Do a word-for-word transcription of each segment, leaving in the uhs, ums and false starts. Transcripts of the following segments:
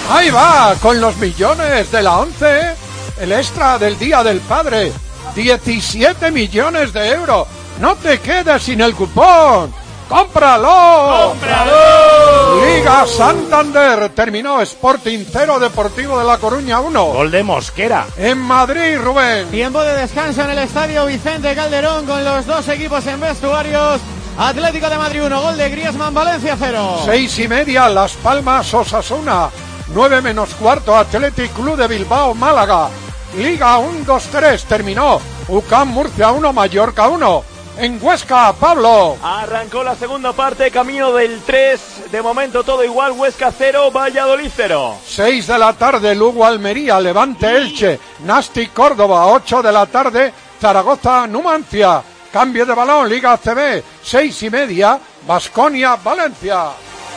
Ahí va, con los millones de la once, el extra del Día del Padre, diecisiete millones de euros. No te quedes sin el cupón. ¡Cómpralo! ¡Cómpralo! Liga Santander, terminó Sporting cero, Deportivo de La Coruña uno. Gol de Mosquera. En Madrid, Rubén. Tiempo de descanso en el estadio Vicente Calderón con los dos equipos en vestuarios. Atlético de Madrid uno, gol de Griezmann, Valencia cero. Seis y media, Las Palmas, Osasuna. Nueve menos cuarto, Athletic Club de Bilbao, Málaga. Liga uno dos tres, terminó. U C A M Murcia uno, Mallorca uno. En Huesca, Pablo. Arrancó la segunda parte, camino del tres. De momento todo igual, Huesca cero, Valladolid cero. Seis de la tarde, Lugo Almería, Levante Elche, Nasti Córdoba. Ocho de la tarde, Zaragoza Numancia. Cambio de balón, Liga A C B. Seis y media, Baskonia Valencia.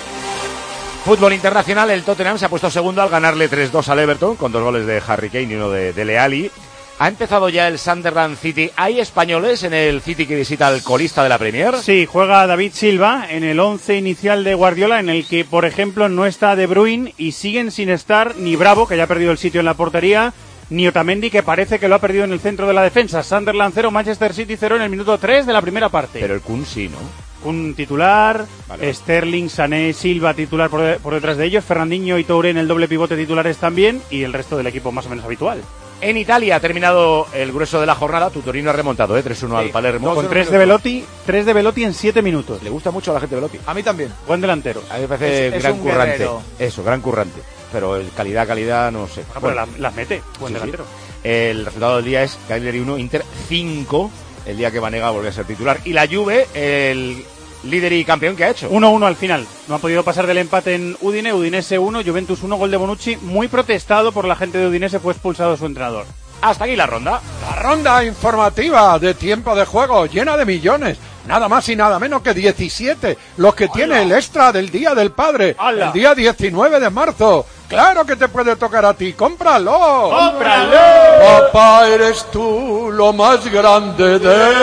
Fútbol internacional, el Tottenham se ha puesto segundo al ganarle tres dos al Everton, con dos goles de Harry Kane y uno de, de Leali. Ha empezado ya el Sunderland City. ¿Hay españoles en el City que visita al colista de la Premier? Sí, juega David Silva en el once inicial de Guardiola, en el que, por ejemplo, no está De Bruyne y siguen sin estar ni Bravo, que ya ha perdido el sitio en la portería, ni Otamendi, que parece que lo ha perdido en el centro de la defensa. Sunderland cero, Manchester City cero en el minuto tres de la primera parte. Pero el Kun sí, ¿no? Un titular, vale. Sterling, Sané, Silva titular por, por detrás de ellos, Fernandinho y Touré en el doble pivote titulares también, y el resto del equipo más o menos habitual. En Italia ha terminado el grueso de la jornada. Tu Torino ha remontado, ¿eh? tres uno sí. al Palermo. Con tres de Velotti, tres de Velotti en siete minutos. Le gusta mucho a la gente Velotti. A mí también. Buen delantero. A mí me parece es, gran es currante. Guerrero. Eso, gran currante. Pero el calidad, calidad, no sé. Bueno, bueno. Las la mete, buen sí, delantero. Sí. El resultado del día es Cagliari uno, Inter cinco. El día que Vanega volvió a ser titular. Y la Juve, el líder y campeón que ha hecho. uno uno al final. No ha podido pasar del empate en Udine. Udinese uno, Juventus uno, gol de Bonucci. Muy protestado por la gente de Udinese, fue expulsado su entrenador. Hasta aquí la ronda. La ronda informativa de tiempo de juego, llena de millones. Nada más y nada menos que diecisiete. Los que ¡Hala! Tiene el extra del Día del Padre. ¡Hala! El día diecinueve de marzo. Claro que te puede tocar a ti. ¡Cómpralo! ¡Cómpralo! Papá, eres tú lo más grande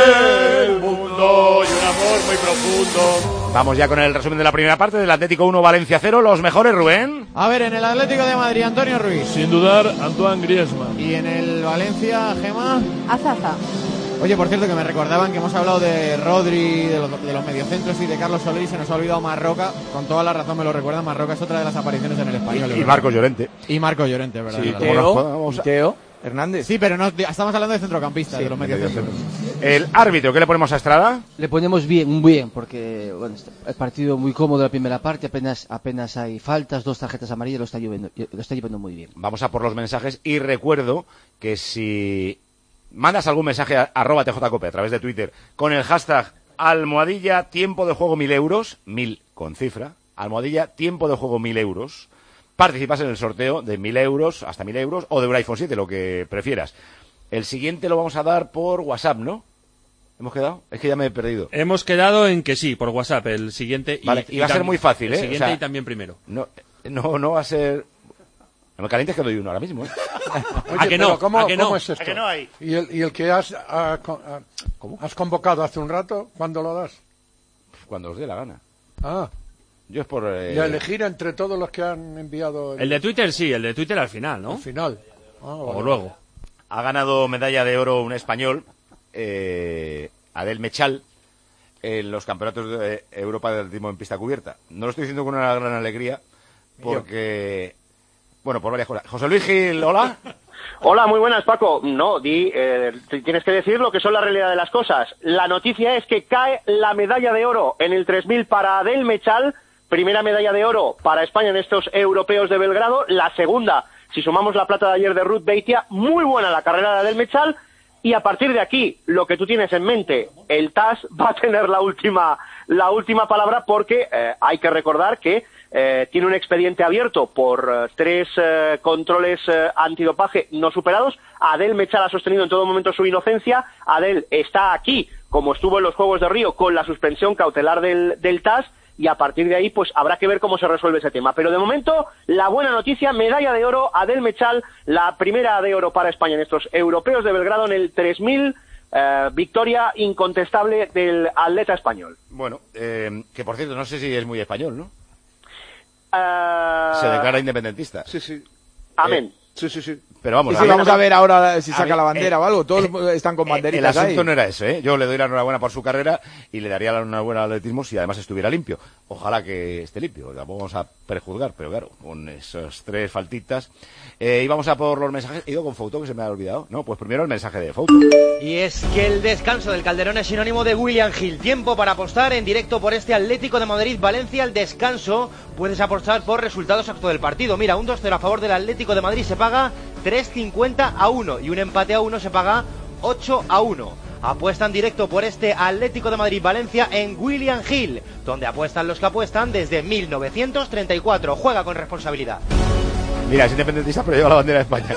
del mundo. Y un amor muy profundo. Vamos ya con el resumen de la primera parte del Atlético uno, Valencia cero. Los mejores, Rubén. A ver, en el Atlético de Madrid, Antonio Ruiz. Sin dudar, Antoine Griezmann. Y en el Valencia, Gemma. Azaza. Oye, por cierto, que me recordaban que hemos hablado de Rodri, de los, de los mediocentros y de Carlos Soler, y se nos ha olvidado Marroca. Con toda la razón me lo recuerda. Marroca es otra de las apariciones en el español. Y, y Marcos Llorente. Y Marcos Llorente, ¿verdad? Sí, ¿verdad? Teo, vamos a... Teo Hernández. Sí, pero no, estamos hablando de centrocampistas, sí, de los mediocentros. El árbitro, ¿qué le ponemos a Estrada? Le ponemos bien, muy bien, porque bueno, el partido muy cómodo la primera parte, apenas apenas hay faltas, dos tarjetas amarillas, lo está llevando, lo está llevando muy bien. Vamos a por los mensajes y recuerdo que si mandas algún mensaje a arroba tjcope a través de Twitter con el hashtag almohadilla tiempo de juego mil euros, mil con cifra, almohadilla tiempo de juego mil euros, participas en el sorteo de mil euros, hasta mil euros, o de un iPhone siete, lo que prefieras. El siguiente lo vamos a dar por WhatsApp, ¿no? ¿Hemos quedado? Es que ya me he perdido. Hemos quedado en que sí, por WhatsApp, el siguiente. Y, vale, y va a ser muy fácil, ¿eh? El siguiente o sea, y también primero. No, no, no va a ser... No me calientes que doy uno ahora mismo, ¿eh? Oye, ¿A que no? ¿cómo, ¿A que no? ¿cómo es esto? ¿A que no hay? ¿Y el, y el que has, a, a, ¿Cómo? has convocado hace un rato, cuándo lo das? Cuando os dé la gana. Ah. Yo es por... Eh... Y a elegir entre todos los que han enviado... El, el de Twitter sí, el de Twitter al final, ¿no? Al final. Ah, o vale. luego. Ha ganado medalla de oro un español, eh, Adel Mechal, en los campeonatos de Europa de atletismo en pista cubierta. No lo estoy diciendo con una gran alegría, porque... Bueno, por varias cosas. José Luis Gil, hola. Hola, muy buenas, Paco. No, di, eh, tienes que decir lo que son la realidad de las cosas. La noticia es que cae la medalla de oro en el tres mil para Adel Mechal, primera medalla de oro para España en estos europeos de Belgrado, la segunda, si sumamos la plata de ayer de Ruth Beitia, muy buena la carrera de Adel Mechal, y a partir de aquí, lo que tú tienes en mente, el T A S va a tener la última, la última palabra, porque eh, hay que recordar que Eh, tiene un expediente abierto por eh, tres eh, controles eh, antidopaje no superados. Adel Mechal ha sostenido en todo momento su inocencia. Adel está aquí, como estuvo en los Juegos de Río, con la suspensión cautelar del, del T A S, y a partir de ahí pues habrá que ver cómo se resuelve ese tema. Pero de momento, la buena noticia, medalla de oro, Adel Mechal, la primera de oro para España en estos europeos de Belgrado en el tres mil, eh, victoria incontestable del atleta español. Bueno, eh, que por cierto, no sé si es muy español, ¿no? Uh... Se declara independentista. Sí, sí. Amén. Eh, sí, sí, sí. Pero vamos, sí, sí, vamos a ver ahora si saca ver, la bandera eh, o algo. Todos eh, están con banderitas. El asunto ahí. no era eso, ¿eh? Yo le doy la enhorabuena por su carrera y le daría la enhorabuena al atletismo si además estuviera limpio. Ojalá que esté limpio. Tampoco vamos a prejuzgar, pero claro, con esas tres faltitas. Eh, íbamos a por los mensajes. He ido con Fouto, que se me ha olvidado. No, pues primero el mensaje de Fouto. Y es que el descanso del Calderón es sinónimo de William Hill. Tiempo para apostar en directo por este Atlético de Madrid-Valencia. El descanso puedes apostar por resultados exactos del partido. Mira, un dos cero a favor del Atlético de Madrid se paga tres cincuenta a uno y un empate a uno se paga ocho a uno. Apuestan directo por este Atlético de Madrid-Valencia en William Hill, donde apuestan los que apuestan desde mil novecientos treinta y cuatro. Juega con responsabilidad. Mira, es independentista, pero lleva la bandera de España.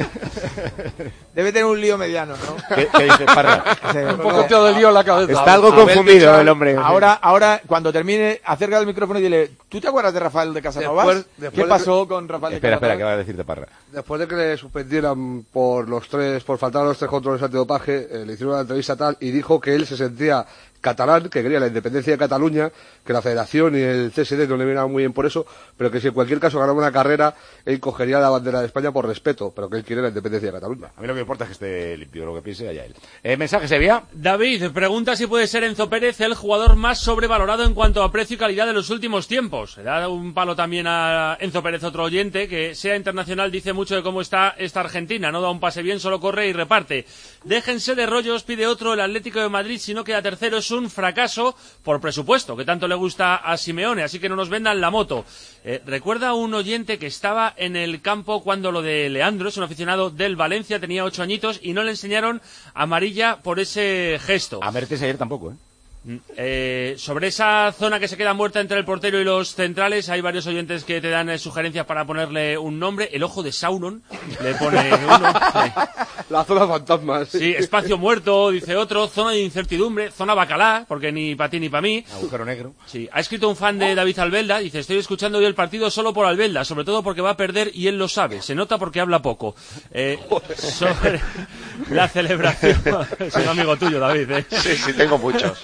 Debe tener un lío mediano, ¿no? ¿Qué, qué dices, Parra? Sí, un poco te de lío en la cabeza. Está algo A ver, confundido Pichal, el hombre. Ahora, ahora, cuando termine, acerca del micrófono y dile, ¿tú te acuerdas de Rafael de Casanovas? Después- después ¿Qué de pasó que- con Rafael de Espera, espera, Casanovas? ¿qué va a decirte, Parra? Después de que le suspendieran por los tres, por faltar a los tres controles antidopaje, eh, le hicieron una entrevista tal y dijo que él se sentía catalán, que quería la independencia de Cataluña, que la Federación y el C S D no le venían muy bien por eso, pero que si en cualquier caso ganaba una carrera, él cogería la bandera de España por respeto, pero que él quiere la independencia de Cataluña. A mí lo que me importa es que esté limpio, lo que piense allá él. Eh, ¿Mensaje, Sevilla? David pregunta si puede ser Enzo Pérez el jugador más sobrevalorado en cuanto a precio y calidad de los últimos tiempos. Le da un palo también a Enzo Pérez, otro oyente, que sea internacional dice mucho de cómo está esta Argentina. No da un pase bien, solo corre y reparte. Déjense de rollos, pide otro, el Atlético de Madrid, si no queda tercero es un fracaso por presupuesto, que tanto le gusta a Simeone, así que no nos vendan la moto. Eh, recuerda un oyente que estaba en el campo cuando lo de Leandro, es un aficionado del Valencia, tenía ocho añitos y no le enseñaron amarilla por ese gesto. A Mertes ayer tampoco, ¿eh? Eh, sobre esa zona que se queda muerta entre el portero y los centrales, hay varios oyentes que te dan eh, sugerencias para ponerle un nombre. El ojo de Sauron le pone uno. La zona fantasma. Sí, espacio muerto, dice otro. Zona de incertidumbre, zona bacalá, porque ni para ti ni para mí. Agujero negro. Sí, ha escrito un fan de David Albelda, dice, estoy escuchando hoy el partido solo por Albelda, sobre todo porque va a perder y él lo sabe. Se nota porque habla poco. Eh, sobre la celebración... Es un amigo tuyo, David, ¿eh? Sí, sí, tengo muchos.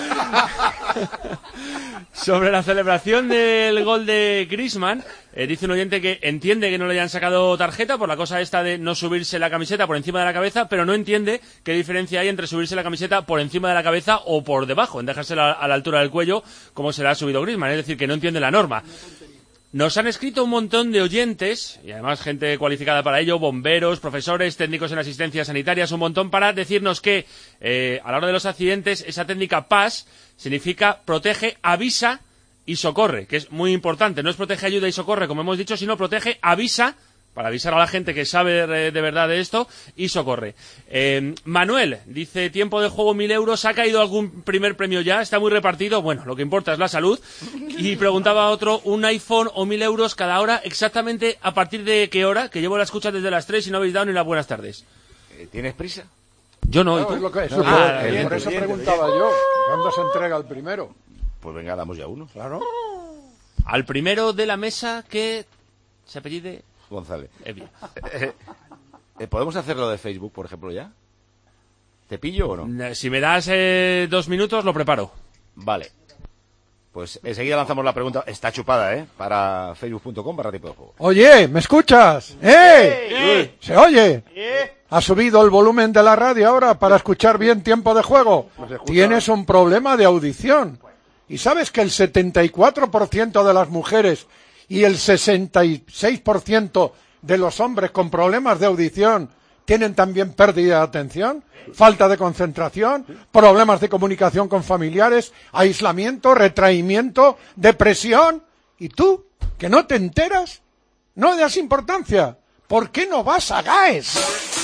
Sobre la celebración del gol de Griezmann, eh, dice un oyente que entiende que no le hayan sacado tarjeta por la cosa esta de no subirse la camiseta por encima de la cabeza, pero no entiende qué diferencia hay entre subirse la camiseta por encima de la cabeza o por debajo, en dejársela a la altura del cuello, como se la ha subido Griezmann, es decir, que no entiende la norma. Nos han escrito un montón de oyentes, y además gente cualificada para ello, bomberos, profesores, técnicos en asistencia sanitarias, un montón, para decirnos que eh, a la hora de los accidentes esa técnica P A S significa protege, avisa y socorre, que es muy importante. No es protege, ayuda y socorre, como hemos dicho, sino protege, avisa, para avisar a la gente que sabe de, de verdad de esto, y socorre. Eh, Manuel dice, tiempo de juego mil euros, ¿ha caído algún primer premio ya? Está muy repartido, bueno, lo que importa es la salud. Y preguntaba a otro, un iPhone o mil euros cada hora, exactamente a partir de qué hora, que llevo la escucha desde las tres y no habéis dado ni las buenas tardes. ¿Tienes prisa? Yo no, ¿y No, tú? es lo que es. Ah, Por- bien, por eso bien, preguntaba yo, ¿cuándo se entrega el primero? Pues venga, damos ya uno. Claro. Al primero de la mesa que se apellide González. Evia. Eh, eh, ¿Podemos hacerlo de Facebook, por ejemplo, ya? ¿Te pillo o no? Si me das eh, dos minutos, lo preparo. Vale. Pues enseguida lanzamos la pregunta. Está chupada, ¿eh? Para facebook punto com barra tiempo de juego. Oye, ¿me escuchas? ¡Eh! ¡Eh! ¿Se oye? ¿Ha subido el volumen de la radio ahora para escuchar bien tiempo de juego? Tienes un problema de audición. ¿Y sabes que el setenta y cuatro por ciento de las mujeres y el sesenta y seis por ciento de los hombres con problemas de audición tienen también pérdida de atención, falta de concentración, problemas de comunicación con familiares, aislamiento, retraimiento, depresión? ¿Y tú, que no te enteras? ¿No le das importancia? ¿Por qué no vas a GAES?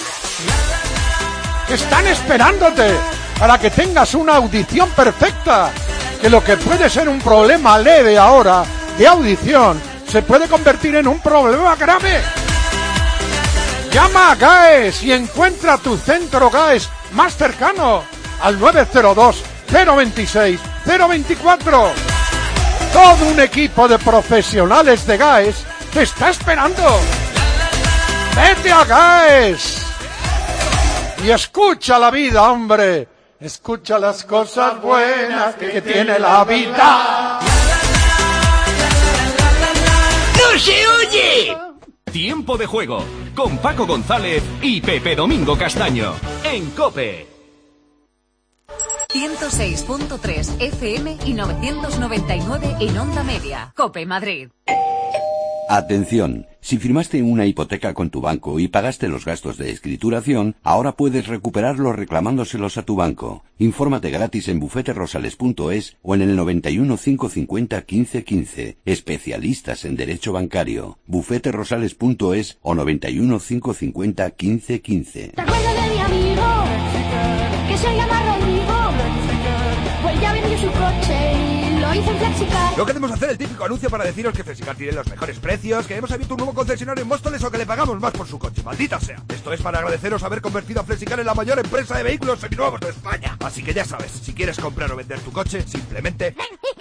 Están esperándote para que tengas una audición perfecta, que lo que puede ser un problema leve ahora de audición se puede convertir en un problema grave. Llama a GAES y encuentra tu centro GAES más cercano al nueve cero dos, cero veintiséis, cero veinticuatro. Todo un equipo de profesionales de GAES te está esperando. ¡Vete a GAES! Y escucha la vida, hombre. Escucha las cosas buenas que tiene la vida. Tiempo de juego, con Paco González y Pepe Domingo Castaño, en COPE. ciento seis punto tres F M y novecientos noventa y nueve en Onda Media. COPE Madrid. Atención, si firmaste una hipoteca con tu banco y pagaste los gastos de escrituración, ahora puedes recuperarlos reclamándoselos a tu banco. Infórmate gratis en bufete rosales punto es o en el noventa y uno, quinientos cincuenta, quince quince. Especialistas en derecho bancario. bufete rosales punto es o noventa y uno, quinientos cincuenta, quince quince. ¿Te acuerdas de mi amigo? Que se llama Rodrigo. Pues ya vendió su coche y lo hizo en Flexicar. No queremos hacer el típico anuncio para deciros que Flexicar tiene los mejores precios, que hemos abierto un nuevo concesionario en Móstoles o que le pagamos más por su coche. ¡Maldita sea! Esto es para agradeceros haber convertido a Flexicar en la mayor empresa de vehículos seminuevos de España. Así que ya sabes, si quieres comprar o vender tu coche, simplemente...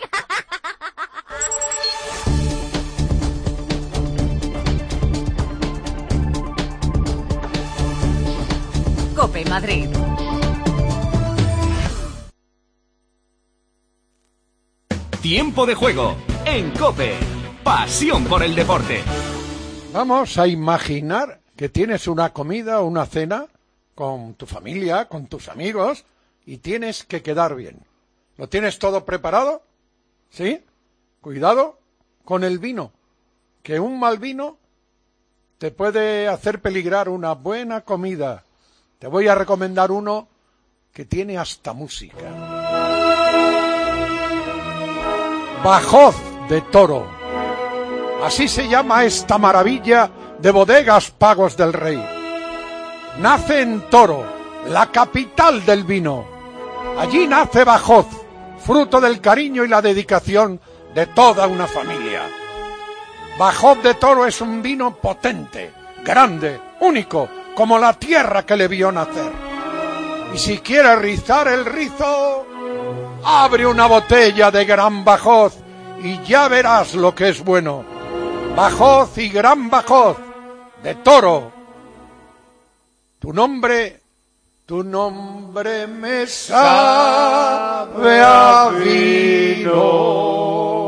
COPE Madrid. Tiempo de juego, en COPE. Pasión por el deporte. Vamos a imaginar que tienes una comida o una cena con tu familia, con tus amigos, y tienes que quedar bien. ¿Lo tienes todo preparado? ¿Sí? Cuidado con el vino, que un mal vino te puede hacer peligrar una buena comida. Te voy a recomendar uno que tiene hasta música. Bajós de Toro. Así se llama esta maravilla de bodegas Pagos del Rey. Nace en Toro, la capital del vino. Allí nace Bajós, fruto del cariño y la dedicación de toda una familia. Bajós de Toro es un vino potente, grande, único, como la tierra que le vio nacer. Y si quieres rizar el rizo, abre una botella de Gran Bajós y ya verás lo que es bueno. Bajós y Gran Bajós de Toro. Tu nombre, tu nombre me sabe a vino.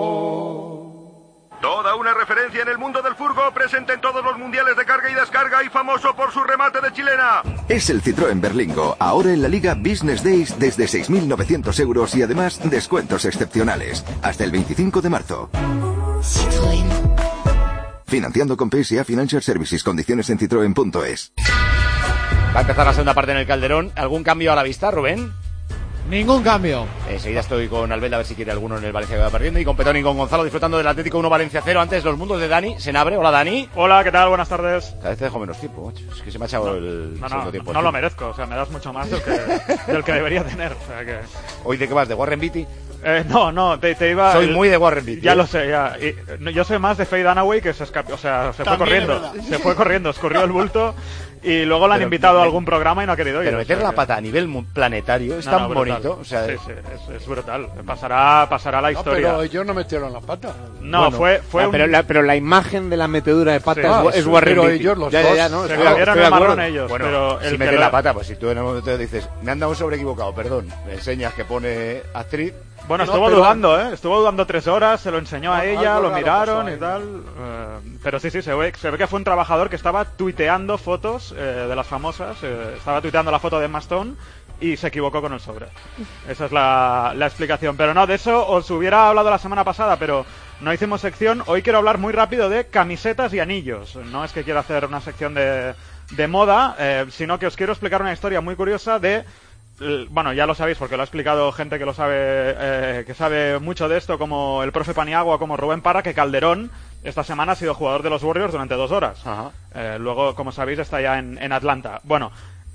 Toda una referencia en el mundo del furgo, presente en todos los mundiales de carga y descarga y famoso por su remate de chilena. Es el Citroën Berlingo, ahora en la Liga Business Days desde seis mil novecientos euros y además descuentos excepcionales. Hasta el veinticinco de marzo. Citroën. Financiando con P S A Financial Services, condiciones en citroen punto es. Va a empezar la segunda parte en el Calderón. ¿Algún cambio a la vista, Rubén? Ningún cambio. Enseguida estoy con Albelda a ver si quiere alguno en el Valencia que va perdiendo, y con Petón y con Gonzalo disfrutando del Atlético uno Valencia cero. Antes los mundos de Dani Senabre. Hola, Dani. Hola, ¿qué tal? Buenas tardes. Cada vez te dejo menos tiempo, macho. Es que se me ha echado no, el no, segundo no, tiempo. No, no lo merezco, o sea, me das mucho más del que, del que debería tener. O sea que... ¿Hoy de qué vas? ¿De Warren Beatty? Eh, no, no, te, te iba... Soy muy de Warren Beatty. Ya ¿eh? lo sé, ya. Y, no, yo soy más de Faye Dunaway, que se escapó, o sea, se fue corriendo. Se fue corriendo, escurrió el bulto y luego le han pero, invitado me, a algún programa y no ha querido ir. Pero meter o sea, la que... pata a nivel planetario es no, tan no, bonito. O sea, sí, sí, es, es brutal. Pasará, pasará la historia. No, pero ellos no metieron la pata. No, bueno, fue, fue no, un... pero, la, pero la imagen de la metedura de pata sí, es, ah, es Warren Pero Beatty. ellos los ya, dos. ya, ya, no, se estoy, vieron estoy el marrón acuerdo. ellos. Bueno, pero si el metes que la lo... pata, pues si tú en un momento dices, me han dado un sobre equivocado, perdón, me enseñas que pone actriz. Bueno, No, estuvo pero- dudando, ¿eh? Estuvo dudando tres horas, se lo enseñó a Algo ella, lo raro miraron pasó y ahí. tal. eh, pero sí, sí, se ve, se ve que fue un trabajador que estaba tuiteando fotos eh, de las famosas. eh, estaba tuiteando la foto de Emma Stone y se equivocó con el sobre. Esa es la, la explicación. Pero no, de eso os hubiera hablado la semana pasada, pero no hicimos sección. Hoy quiero hablar muy rápido de camisetas y anillos. No es que quiera hacer una sección de, de moda, eh, sino que os quiero explicar una historia muy curiosa de... Bueno, ya lo sabéis porque lo ha explicado gente que lo sabe, eh, que sabe mucho de esto, como el profe Paniagua, como Rubén Parra, que Calderón esta semana ha sido jugador de los Warriors durante dos horas. Ajá. Eh, luego, como sabéis, está ya en, en Atlanta. Bueno,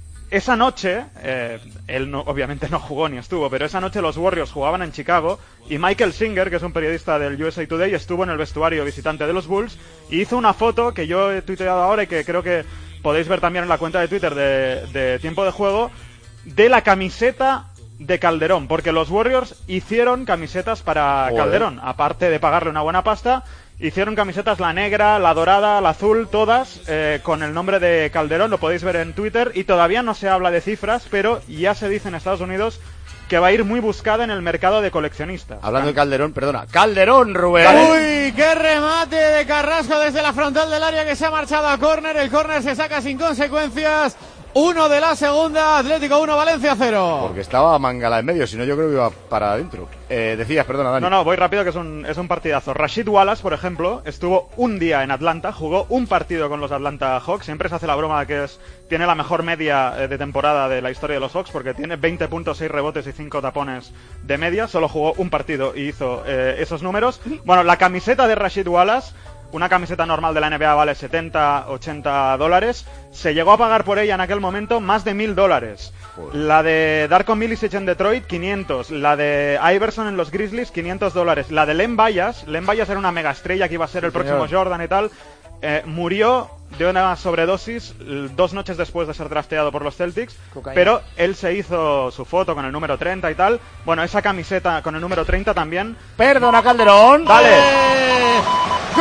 esa noche, eh, él no, obviamente no jugó ni estuvo, pero esa noche los Warriors jugaban en Chicago y Michael Singer, que es un periodista del U S A Today, estuvo en el vestuario visitante de los Bulls y hizo una foto que yo he tuiteado ahora y que creo que podéis ver también en la cuenta de Twitter de, de Tiempo de Juego, de la camiseta de Calderón, porque los Warriors hicieron camisetas para Joder. Calderón, aparte de pagarle una buena pasta, hicieron camisetas la negra, la dorada, la azul, todas eh, con el nombre de Calderón, lo podéis ver en Twitter, y todavía no se habla de cifras, pero ya se dice en Estados Unidos que va a ir muy buscada en el mercado de coleccionistas. Hablando de Calderón, perdona. ¡Calderón, Rubén! ¡Uy! ¡Qué remate de Carrasco desde la frontal del área que se ha marchado a córner! El córner se saca sin consecuencias. Uno de la segunda, Atlético uno, Valencia cero. Porque estaba Mangala en medio, si no yo creo que iba para adentro. Eh, decías, perdona, Dani. No, no, voy rápido que es un, es un partidazo. Rashid Wallace, por ejemplo, estuvo un día en Atlanta, jugó un partido con los Atlanta Hawks. Siempre se hace la broma de que es, tiene la mejor media eh, de temporada de la historia de los Hawks, porque tiene veinte puntos, seis rebotes y cinco tapones de media. Solo jugó un partido y hizo eh, esos números. Bueno, la camiseta de Rashid Wallace, una camiseta normal de la N B A vale setenta, ochenta dólares. Se llegó a pagar por ella en aquel momento más de mil dólares. La de Darko Milicic en Detroit, quinientos. La de Iverson en los Grizzlies, quinientos dólares. La de Len Bias, Len Bias era una mega estrella que iba a ser el Sí, próximo señor. Jordan y tal. Eh, murió de una sobredosis dos noches después de ser drafteado por los Celtics. Cocaína. Pero él se hizo su foto con el número treinta y tal. Bueno, esa camiseta con el número treinta también. Perdona, Calderón. Vale. ¡Gol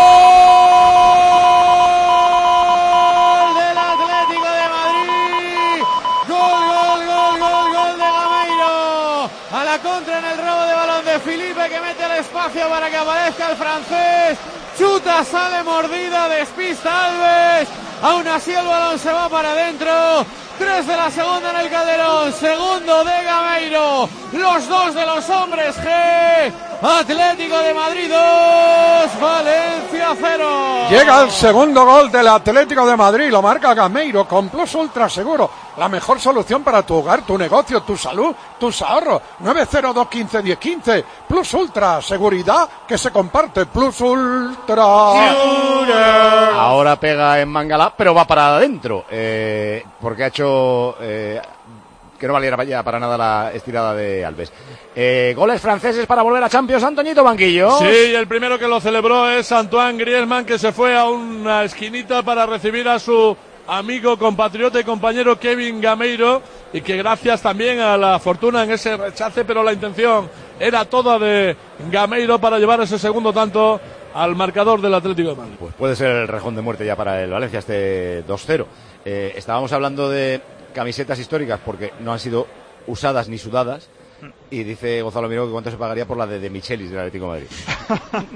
del Atlético de Madrid! ¡Gol, gol, gol, gol, gol de Gameiro! A la contra en el robo de balón de Felipe, que mete el espacio para que aparezca el francés. Chuta, sale mordida, despista Alves. Aún así el balón se va para adentro. Tres de la segunda en el Calderón, segundo de Gameiro, los dos de los hombres G. Atlético de Madrid dos, Valencia cero. Llega el segundo gol del Atlético de Madrid, lo marca Gameiro con Plus Ultra Seguro, la mejor solución para tu hogar, tu negocio, tu salud, tus ahorros. nueve cero dos uno cinco uno cero uno cinco. Plus Ultra, seguridad que se comparte. Plus Ultra. Ahora pega en Mangala, pero va para adentro, eh, porque ha hecho eh, que no valiera ya para nada la estirada de Alves. Eh, goles franceses para volver a Champions, Antoñito Banquillo. Sí, y el primero que lo celebró es Antoine Griezmann, que se fue a una esquinita para recibir a su amigo, compatriota y compañero Kevin Gameiro, y que gracias también a la fortuna en ese rechace, pero la intención era toda de Gameiro para llevar ese segundo tanto al marcador del Atlético de Madrid. Pues puede ser el rejón de muerte ya para el Valencia, este dos cero. Eh, estábamos hablando de camisetas históricas porque no han sido usadas ni sudadas, y dice Gonzalo Miró que cuánto se pagaría por la de, de Michelis del Atlético de Madrid.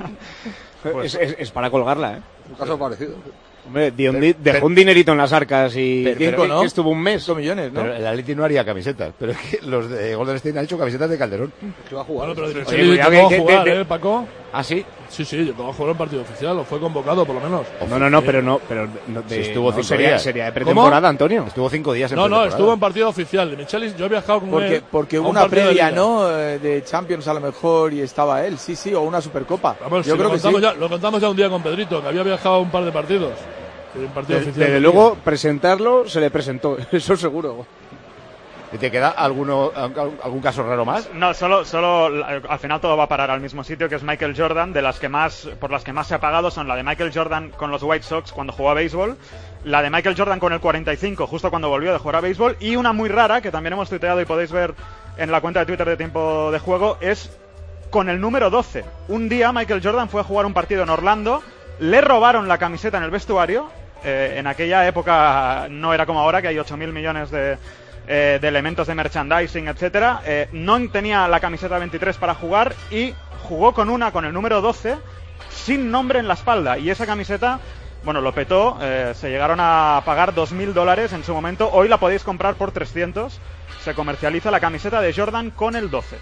Pues es, es para colgarla, ¿eh? Un caso parecido. Hombre, dio un di- dejó un dinerito en las arcas y Pero- cinco, pero- ¿no? Que estuvo un mes. millones, ¿no? Pero el Atleti no haría camisetas, pero es que los de Golden State han hecho camisetas de Calderón. Que va a jugar. Bueno, pero Oye, Michelis cuidado llegó que- a que- jugar, de- ¿eh, Paco? ¿Ah, sí? Sí, sí, llegó a jugar un partido oficial, o fue convocado por lo menos. No, no, no, pero no, pero no, de- Sí, estuvo no, cinco sería, días. sería de pretemporada, Antonio. Estuvo cinco días en No, no, pretemporada. estuvo en partido oficial. De Michelis, yo he viajado con Porque, él porque a hubo un una partido de previa, liga. ¿no? Eh, De Champions a lo mejor y estaba él, sí, sí, o una Supercopa. Vamos, Yo si creo lo, que sí. contamos ya, lo contamos ya un día con Pedrito, que había viajado a un par de partidos. Sí, un partido De- oficial Desde de luego, presentarlo se le presentó, eso seguro. ¿Y te queda alguno, algún algún caso raro más? No, solo, solo la- al final todo va a parar al mismo sitio, que es Michael Jordan. De las que más, por las que más se ha pagado son la de Michael Jordan con los White Sox cuando jugó a béisbol, la de Michael Jordan con el cuarenta y cinco justo cuando volvió de jugar a béisbol, y una muy rara que también hemos tuiteado y podéis ver en la cuenta de Twitter de Tiempo de Juego, es con el número doce. Un día Michael Jordan fue a jugar un partido en Orlando, le robaron la camiseta en el vestuario. Eh, en aquella época no era como ahora, que hay ocho mil millones de, eh, de elementos de merchandising, etcétera. Eh, no tenía la camiseta veintitrés para jugar y jugó con una con el número doce sin nombre en la espalda, y esa camiseta, bueno, lo petó. Eh, se llegaron a pagar dos mil dólares en su momento. Hoy la podéis comprar por trescientos. Se comercializa la camiseta de Jordan con el doce.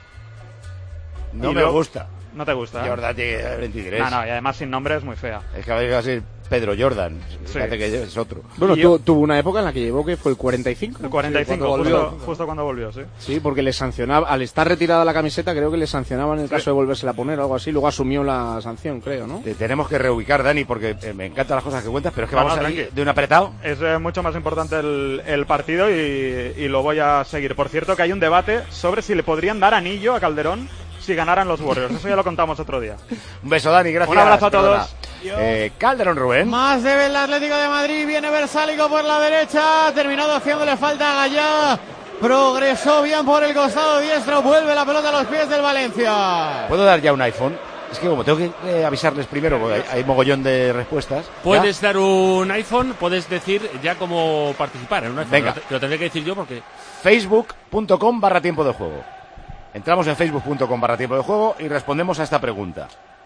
No Y me luego- gusta. ¿No te gusta? Jordan tiene veintitrés. No, no, y además sin nombre es muy fea. Es que va a ser Pedro Jordan. Sí. Fíjate que es otro. Bueno, Y yo- tu- tuvo una época en la que llevó que fue el cuarenta y cinco. El cuarenta y cinco, Sí, cuando justo, volvió. justo cuando volvió, sí. Sí, porque le sancionaba, al estar retirada la camiseta, creo que le sancionaban en el caso de volvérsela a poner o algo así. Luego asumió la sanción, creo, ¿no? Te tenemos que reubicar, Dani, porque eh, me encantan las cosas que cuentas, pero es que No, vamos no, a ir tranqui. de un apretado. Es eh, mucho más importante el, el partido y, y lo voy a seguir. Por cierto, que hay un debate sobre si le podrían dar anillo a Calderón si ganaran los Warriors. Eso ya lo contamos otro día. Un beso, Dani, gracias. Un abrazo a Perdona. todos. Eh, Calderón, Rubén. Más debe el Atlético de Madrid, viene Versálico por la derecha, terminado haciéndole falta a Gallá, progresó bien por el costado diestro, vuelve la pelota a los pies del Valencia. ¿Puedo dar ya un iPhone? Es que como tengo que eh, avisarles primero, porque hay, hay mogollón de respuestas. Puedes ¿ya? dar un iPhone, puedes decir ya cómo participar en un iPhone. Venga. Te lo tendré que decir yo porque... Facebook.com barra tiempo de juego. Entramos en Facebook.com barra tiempo de juego y respondemos a esta pregunta.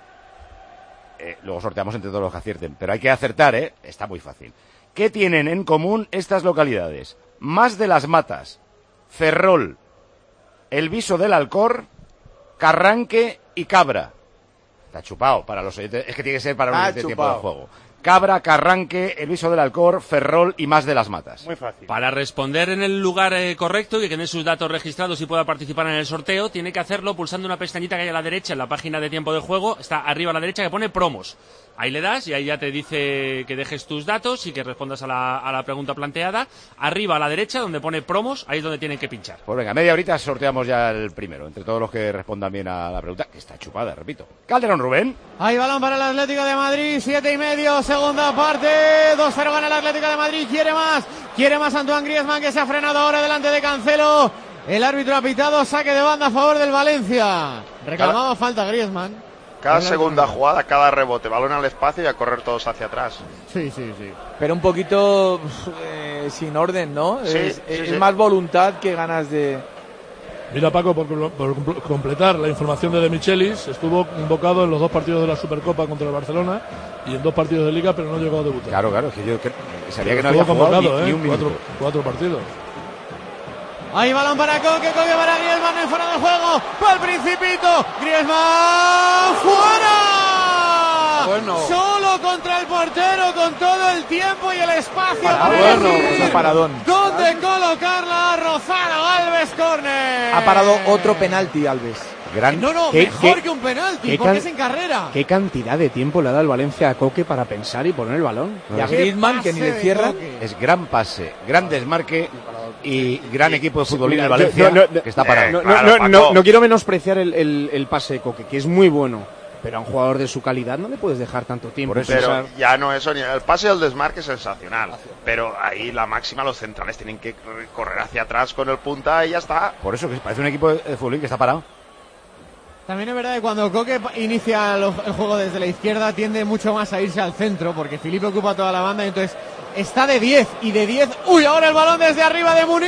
Eh, luego sorteamos entre todos los que acierten, pero hay que acertar, ¿eh? Está muy fácil. ¿Qué tienen en común estas localidades? Más de las Matas, Ferrol, El Viso del Alcor, Carranque y Cabra. Está chupado para los oyentes. Es que tiene que ser para un oyente de tiempo de juego. Cabra, Carranque, El Viso del Alcor, Ferrol y Más de las Matas. Muy fácil. Para responder en el lugar eh, correcto y que tiene sus datos registrados y pueda participar en el sorteo, tiene que hacerlo pulsando una pestañita que hay a la derecha en la página de tiempo de juego. Está arriba a la derecha que pone promos. Ahí le das y ahí ya te dice que dejes tus datos y que respondas a la, a la pregunta planteada. Arriba a la derecha donde pone promos, ahí es donde tienen que pinchar. Pues venga, media horita sorteamos ya el primero, entre todos los que respondan bien a la pregunta, que está chupada, repito. Calderón, Rubén. Hay balón para el Atlético de Madrid, siete y medio, segunda parte, dos cero gana el Atlético de Madrid, quiere más, quiere más Antoine Griezmann, que se ha frenado ahora delante de Cancelo. El árbitro ha pitado saque de banda a favor del Valencia. Reclamaba Cada, falta Griezmann. Cada segunda jugada, cada rebote, balón al espacio y a correr todos hacia atrás. Sí, sí, sí. Pero un poquito eh, sin orden, ¿no? Sí, es sí, es sí. más voluntad que ganas de... Mira, Paco, por, por completar la información de De Michelis, estuvo convocado en los dos partidos de la Supercopa contra el Barcelona y en dos partidos de Liga, pero no llegó a debutar. Claro, claro, que yo que, sabía pero que no había jugado convocado, ni, ¿eh? ni un minuto. Cuatro, cuatro partidos. Hay balón para Coque, Coque para Griezmann en fuera de juego, para el Principito, Griezmann fuera. Bueno. Solo contra el portero con todo el tiempo y el espacio Para, para bueno, elegir pues paradón. ¿Dónde colocarla? Rozado Alves, córner. Ha parado otro penalti, Alves. Gran... No, no, ¿Qué- mejor qué- que un penalti, qué porque can- es en carrera. ¿Qué cantidad de tiempo le ha dado el Valencia a Coque para pensar y poner el balón? No, y a es- Griezmann, que ni le cierra. Es gran pase, gran desmarque y gran equipo de futbolín de Mira, Valencia yo- no, no, que está parado. No, no, no, no, no quiero menospreciar el, el, el pase de Coque, que es muy bueno. Pero a un jugador de su calidad no le puedes dejar tanto tiempo. Pero pensar. ya no eso, ni el pase y el desmarque es sensacional. Pero ahí la máxima, los centrales tienen que correr hacia atrás con el punta y ya está. Por eso que parece un equipo de futbolín que está parado. También es verdad que cuando Coque inicia lo- el juego desde la izquierda tiende mucho más a irse al centro, porque Felipe ocupa toda la banda y entonces está de diez y de diez. ¡Uy! Ahora el balón desde arriba de Munir.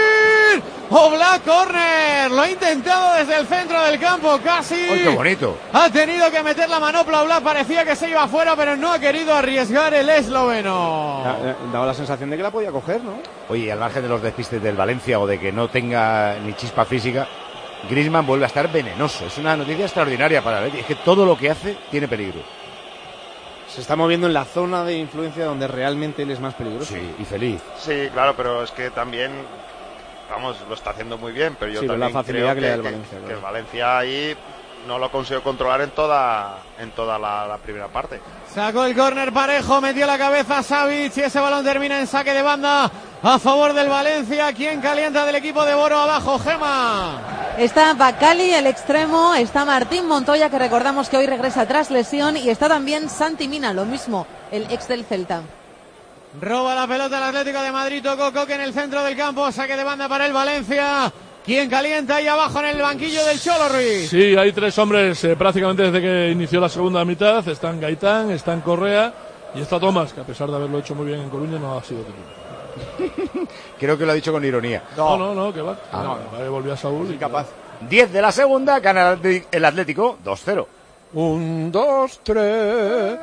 Oblak, córner. Lo ha intentado desde el centro del campo, casi. ¡Ay, qué bonito! Ha tenido que meter la manopla Oblak, parecía que se iba afuera, pero no ha querido arriesgar el esloveno. Da- Daba la sensación de que la podía coger, ¿no? Oye, al margen de los despistes del Valencia o de que no tenga ni chispa física, Griezmann vuelve a estar venenoso. Es una noticia extraordinaria para él. Es que todo lo que hace tiene peligro. Se está moviendo en la zona de influencia donde realmente él es más peligroso. Sí, y feliz. Sí, claro, pero es que también, vamos, lo está haciendo muy bien, pero yo Sí, pero también la facilidad creo que le da el que, Valencia, que claro. el Valencia ahí no lo consiguió controlar en toda en toda la, la primera parte. Sacó el córner Parejo, metió la cabeza Savic y ese balón termina en saque de banda a favor del Valencia. ¿Quién calienta del equipo de Boro abajo, Gema? Está Bacali, el extremo, está Martín Montoya, que recordamos que hoy regresa tras lesión, y está también Santi Mina, lo mismo, el ex del Celta. Roba la pelota el Atlético de Madrid, tocó Coque en el centro del campo, saque de banda para el Valencia. ¿Quién calienta ahí abajo en el banquillo del Cholo Ruiz? Sí, hay tres hombres eh, prácticamente desde que inició la segunda mitad. Están Gaitán, están Correa y está Tomás, que a pesar de haberlo hecho muy bien en Coruña no ha sido titular. Creo que lo ha dicho con ironía. No, no, no, que va. Ah. No, vale, volvió a Saúl. y Incapaz. diez de la segunda, gana el Atlético dos cero. Un, dos, tres,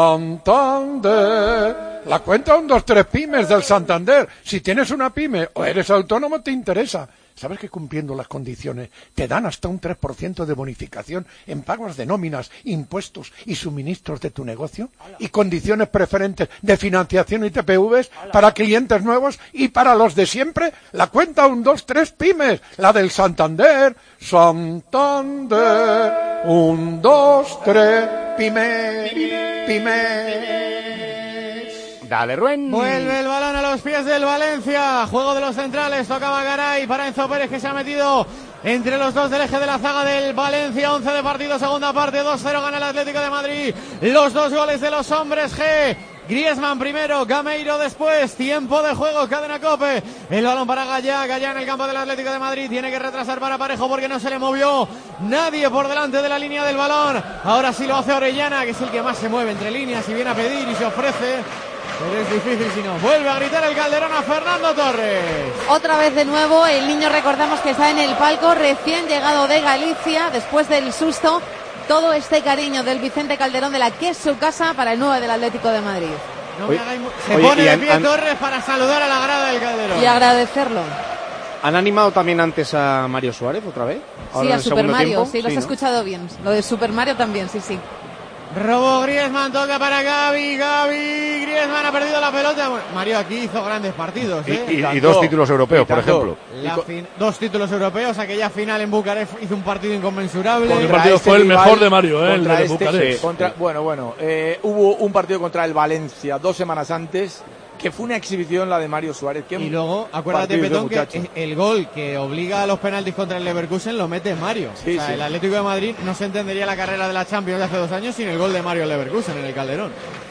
Santander. La cuenta un, dos, tres pymes del Santander. Si tienes una pyme o eres autónomo, te interesa. ¿Sabes que cumpliendo las condiciones te dan hasta un tres por ciento de bonificación en pagos de nóminas, impuestos y suministros de tu negocio? Y condiciones preferentes de financiación y T P Vs para clientes nuevos y para los de siempre. La cuenta un, dos, tres pymes. La del Santander. Santander. Un, dos, tres, pyme, pyme. Dale, Ruen. Vuelve el balón a los pies del Valencia. Juego de los centrales. Tocaba Garay para Enzo Pérez, que se ha metido entre los dos del eje de la zaga del Valencia. once de partido, segunda parte. dos cero gana el Atlético de Madrid. Los dos goles de los hombres G. Griezmann primero, Gameiro después, tiempo de juego, cadena COPE, el balón para Gallá, Gallá en el campo del Atlético de Madrid, tiene que retrasar para Parejo porque no se le movió nadie por delante de la línea del balón, ahora sí lo hace Orellana, que es el que más se mueve entre líneas y viene a pedir y se ofrece. Pero es difícil si no. Vuelve a gritar el Calderón a Fernando Torres. Otra vez de nuevo, el niño recordamos que está en el palco, recién llegado de Galicia, después del susto. Todo este cariño del Vicente Calderón de la que es su casa para el nueve del Atlético de Madrid. No me hagáis mu- se oye, pone de pie han, Torres para saludar a la grada del Calderón. Y agradecerlo. ¿Han animado también antes a Mario Suárez otra vez? Sí, a Super Mario, tiempo? sí, los sí, he ¿no? escuchado bien. Lo de Super Mario también, sí, sí. Robo Griezmann, toca para Gavi, Gavi, Griezmann ha perdido la pelota. Bueno, Mario aquí hizo grandes partidos, ¿eh? Y, y, y dos títulos europeos, por ejemplo. La fin- dos títulos europeos, aquella final en Bucarest hizo un partido inconmensurable. El partido este fue el mejor de Mario, ¿eh? El de este, Bucarest. Sí, contra, bueno, bueno, eh, hubo un partido contra el Valencia dos semanas antes, que fue una exhibición la de Mario Suárez. Y luego, acuérdate, Petón, que el gol que obliga a los penaltis contra el Leverkusen lo mete Mario. Sí, o sea, sí. el Atlético de Madrid no se entendería la carrera de la Champions de hace dos años sin el gol de Mario al Leverkusen en el Calderón.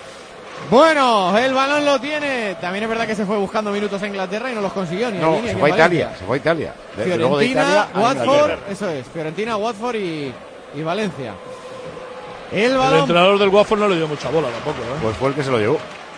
Bueno, el balón lo tiene. También es verdad que se fue buscando minutos a Inglaterra y no los consiguió ni No, allí, ni se aquí fue a en Italia, Valencia. se fue a Italia. De- Fiorentina, luego de Italia a Watford, Inglaterra. eso es, Fiorentina, Watford y, y Valencia. El El balón. entrenador del Watford no le dio mucha bola tampoco, ¿eh? Pues fue el que se lo llevó.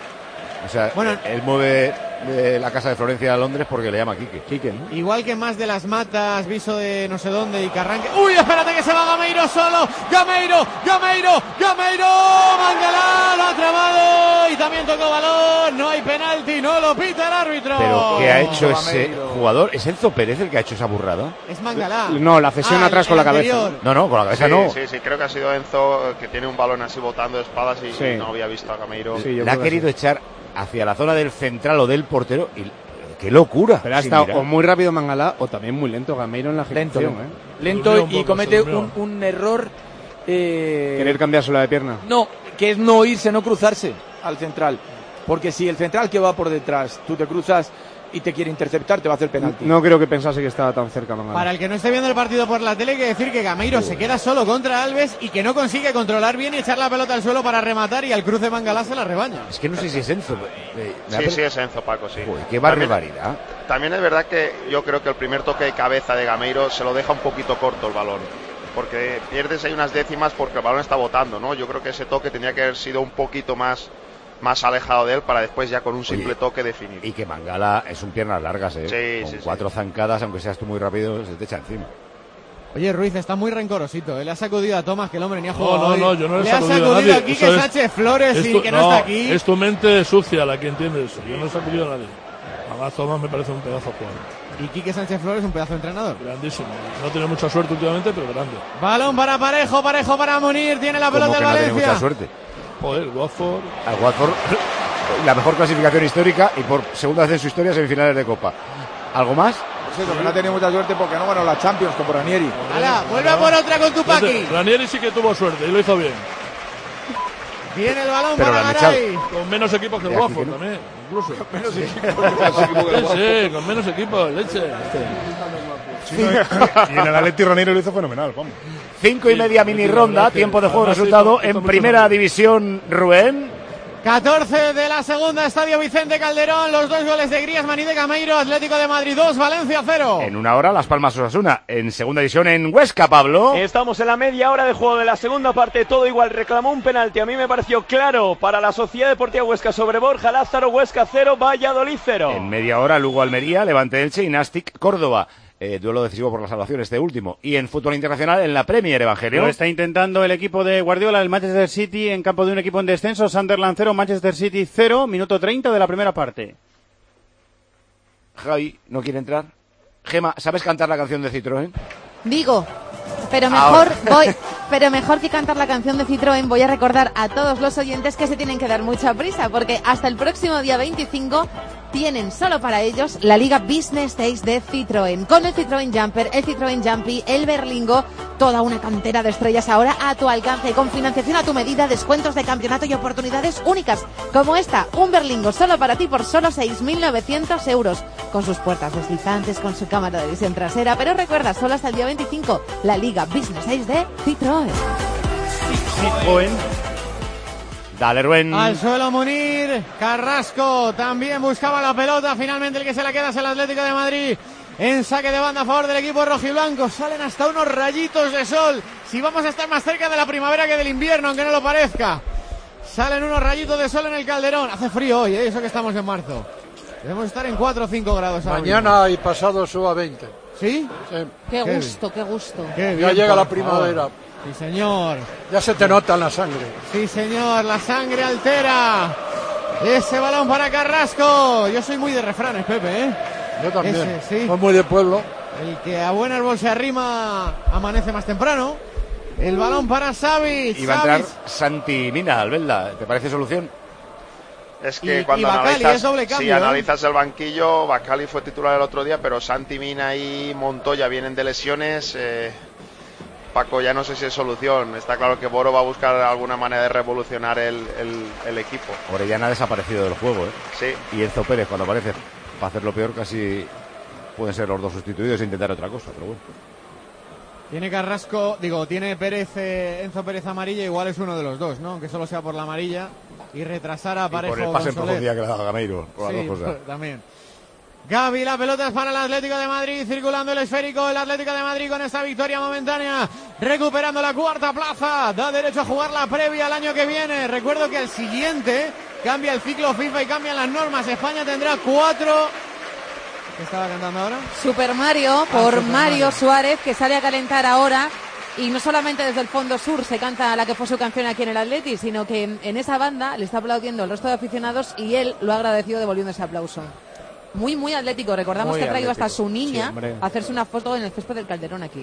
O sea, Bueno, él mueve de la casa de Florencia a Londres porque le llama Quique. Quique, ¿no? Igual que más de las matas, viso de no sé dónde y que arranque. ¡Uy, espérate que se va Gameiro solo! ¡Gameiro! ¡Gameiro! ¡Gameiro! ¡Mangalá! ¡Lo ha trabado! Y también tocó balón. No hay penalti, no lo pita el árbitro. Pero ¿qué ha hecho Oh, ese Gameiro. jugador? ¿Es Enzo Pérez el que ha hecho esa burrada? Es Mangalá. No, la cesión Ah, atrás el- con la el cabeza. anterior. No, no, con la cabeza Sí, no. sí, sí, creo que ha sido Enzo que tiene un balón así botando de espadas y Sí. no había visto a Gameiro. Sí, yo Le ha creo que querido echar hacia la zona del central o del portero y qué locura. Pero ha sin estado mirar. o muy rápido Mangalá o también muy lento Gameiro en la Lento, ejecución. lento. ¿eh? Lento Durmió un y poco, comete se durmió. un, un error. Eh, Querer cambiársela de pierna. No, que es no irse, no cruzarse al central. Porque si el central que va por detrás, tú te cruzas y te quiere interceptar, te va a hacer penalti. No creo que pensase que estaba tan cerca Mangalá. Para el que no esté viendo el partido por la tele, hay que decir que Gameiro se queda solo contra Alves y que no consigue controlar bien y echar la pelota al suelo para rematar y al cruce Mangalá se la rebaña. Es que no sé si es Enzo. eh, me ha Sí, per- sí, es Enzo, Paco, sí. Uy, qué También- barbaridad. También es verdad que yo creo que el primer toque de cabeza de Gameiro se lo deja un poquito corto el balón. Porque pierdes ahí unas décimas porque el balón está botando, ¿no? Yo creo que ese toque tenía que haber sido un poquito más, más alejado de él para después ya con un simple Oye, toque definir. Y que Mangala es un piernas largas, ¿eh? Sí, Con sí, sí. cuatro zancadas, aunque seas tú muy rápido, se te echa encima. Oye, Ruiz está muy rencorosito. ¿eh? Le ha sacudido a Tomás, que el hombre ni ha No, jugado no, hoy. no, yo no le he ha sacudido a sacudido nadie. a Quique Eso es- Sánchez Flores, es y tu- que no, está aquí. Es tu mente sucia la que entiende eso. Yo no he sacudido a nadie. Además, Tomás me parece un pedazo de jugador. Y Quique Sánchez Flores, un pedazo de entrenador. Grandísimo. No tiene mucha suerte últimamente, pero grande. Balón para Parejo, Parejo para Munir. Tiene la Como pelota que el no tiene Valencia. mucha suerte. Joder, Watford. Al Watford, la mejor clasificación histórica y por segunda vez en su historia semifinales de Copa. ¿Algo más? Pues eso, que no ha tenido mucha suerte porque no ganó la Champions como Ranieri. Hala, vuelve a por otra con Tupaki. Ranieri sí que tuvo suerte y lo hizo bien. Viene el balón Pero para lo han echado. Garay. Con menos equipos que el Y aquí Watford que no. también, incluso. Menos Sí, sí, con menos equipos, leche. Y en el Atleti Ranieri lo hizo fenomenal, vamos. Cinco y media mini ronda, tiempo de juego, además resultado hizo- hizo en mucho primera mejor. división, Rubén. catorce de la segunda, Estadio Vicente Calderón. Los dos goles de Griezmann y de Gameiro. Atlético de Madrid dos, Valencia cero. En una hora, Las Palmas Osasuna. En segunda división en Huesca, Pablo. Estamos en la media hora de juego de la segunda parte, todo igual, reclamó un penalti, a mí me pareció claro para la Sociedad Deportiva Huesca sobre Borja Lázaro. Huesca cero, Valladolid cero. En media hora, Lugo Almería, Levante Elche y Nastic Córdoba. Eh, duelo decisivo por la salvación este último. Y en fútbol internacional, en la Premier, Evangelio. Lo está intentando el equipo de Guardiola, el Manchester City, en campo de un equipo en descenso. Sunderland cero, Manchester City cero, minuto treinta de la primera parte. Javi, ¿no quiere entrar? Gema, ¿sabes cantar la canción de Citroën? Digo, pero mejor voy, pero mejor que cantar la canción de Citroën, voy a recordar a todos los oyentes que se tienen que dar mucha prisa, porque hasta el próximo día veinticinco tienen solo para ellos la Liga Business Days de Citroën, con el Citroën Jumper, el Citroën Jumpy, el Berlingo, toda una cantera de estrellas ahora a tu alcance, con financiación a tu medida, descuentos de campeonato y oportunidades únicas, como esta, un Berlingo solo para ti por solo seis mil novecientos euros, con sus puertas deslizantes, con su cámara de visión trasera, pero recuerda, solo hasta el día veinticinco, la Liga Business Days de Citroën. Citroën. Dale, Rubén. Al suelo Munir. Carrasco también buscaba la pelota. Finalmente el que se la queda es el Atlético de Madrid. En saque de banda a favor del equipo rojiblanco. Salen hasta unos rayitos de sol. Si vamos a estar más cerca de la primavera que del invierno, aunque no lo parezca. Salen unos rayitos de sol en el Calderón. Hace frío hoy, ¿eh? Eso que estamos en marzo. Debemos estar en cuatro o cinco grados. Mañana y pasado suba veinte. ¿Sí? Sí. Qué Qué gusto, qué gusto. Qué Ya bien, llega por la primavera. favor. Sí, señor. Ya se te nota en la sangre. Sí, señor. La sangre altera. Ese balón para Carrasco. Yo soy muy de refranes, Pepe, ¿eh? Yo también. Ese, sí. Soy muy de pueblo. El que a buen árbol se arrima amanece más temprano. El balón para Savic. Iba a entrar Savic. Santi Mina, Albelda. ¿Te parece solución? Es que Y- cuando y Bacali, analizas, es doble si cambio, ¿eh? analizas el banquillo, Bacali fue titular el otro día, pero Santi Mina y Montoya vienen de lesiones. eh, Paco, ya no sé si es solución. Está claro que Boro va a buscar alguna manera de revolucionar el, el, el equipo. Orellana ha desaparecido del juego, ¿eh? Sí. Y Enzo Pérez, cuando aparece, para hacerlo peor, casi pueden ser los dos sustituidos e intentar otra cosa, pero bueno. Tiene Carrasco, digo, tiene Pérez, eh, Enzo Pérez amarilla, igual es uno de los dos, ¿no? Aunque solo sea por la amarilla y retrasar a Y Parejo por el pase en González. profundidad que le ha dado Gameiro, por las Sí, dos cosas. pues, también. Gavi, la pelota es para el Atlético de Madrid, circulando el esférico, el Atlético de Madrid con esta victoria momentánea, recuperando la cuarta plaza, da derecho a jugar la previa al año que viene. Recuerdo que al siguiente cambia el ciclo FIFA y cambian las normas. España tendrá cuatro... ¿Qué estaba cantando ahora? Super Mario por Super Mario Mario. Suárez, que sale a calentar ahora. Y no solamente desde el fondo sur se canta la que fue su canción aquí en el Atleti, sino que en, en esa banda le está aplaudiendo el resto de aficionados y él lo ha agradecido devolviendo ese aplauso. Muy, muy atlético. Recordamos Muy que ha traído atlético. hasta su niña Sí, hombre. a hacerse una foto en el césped del Calderón aquí.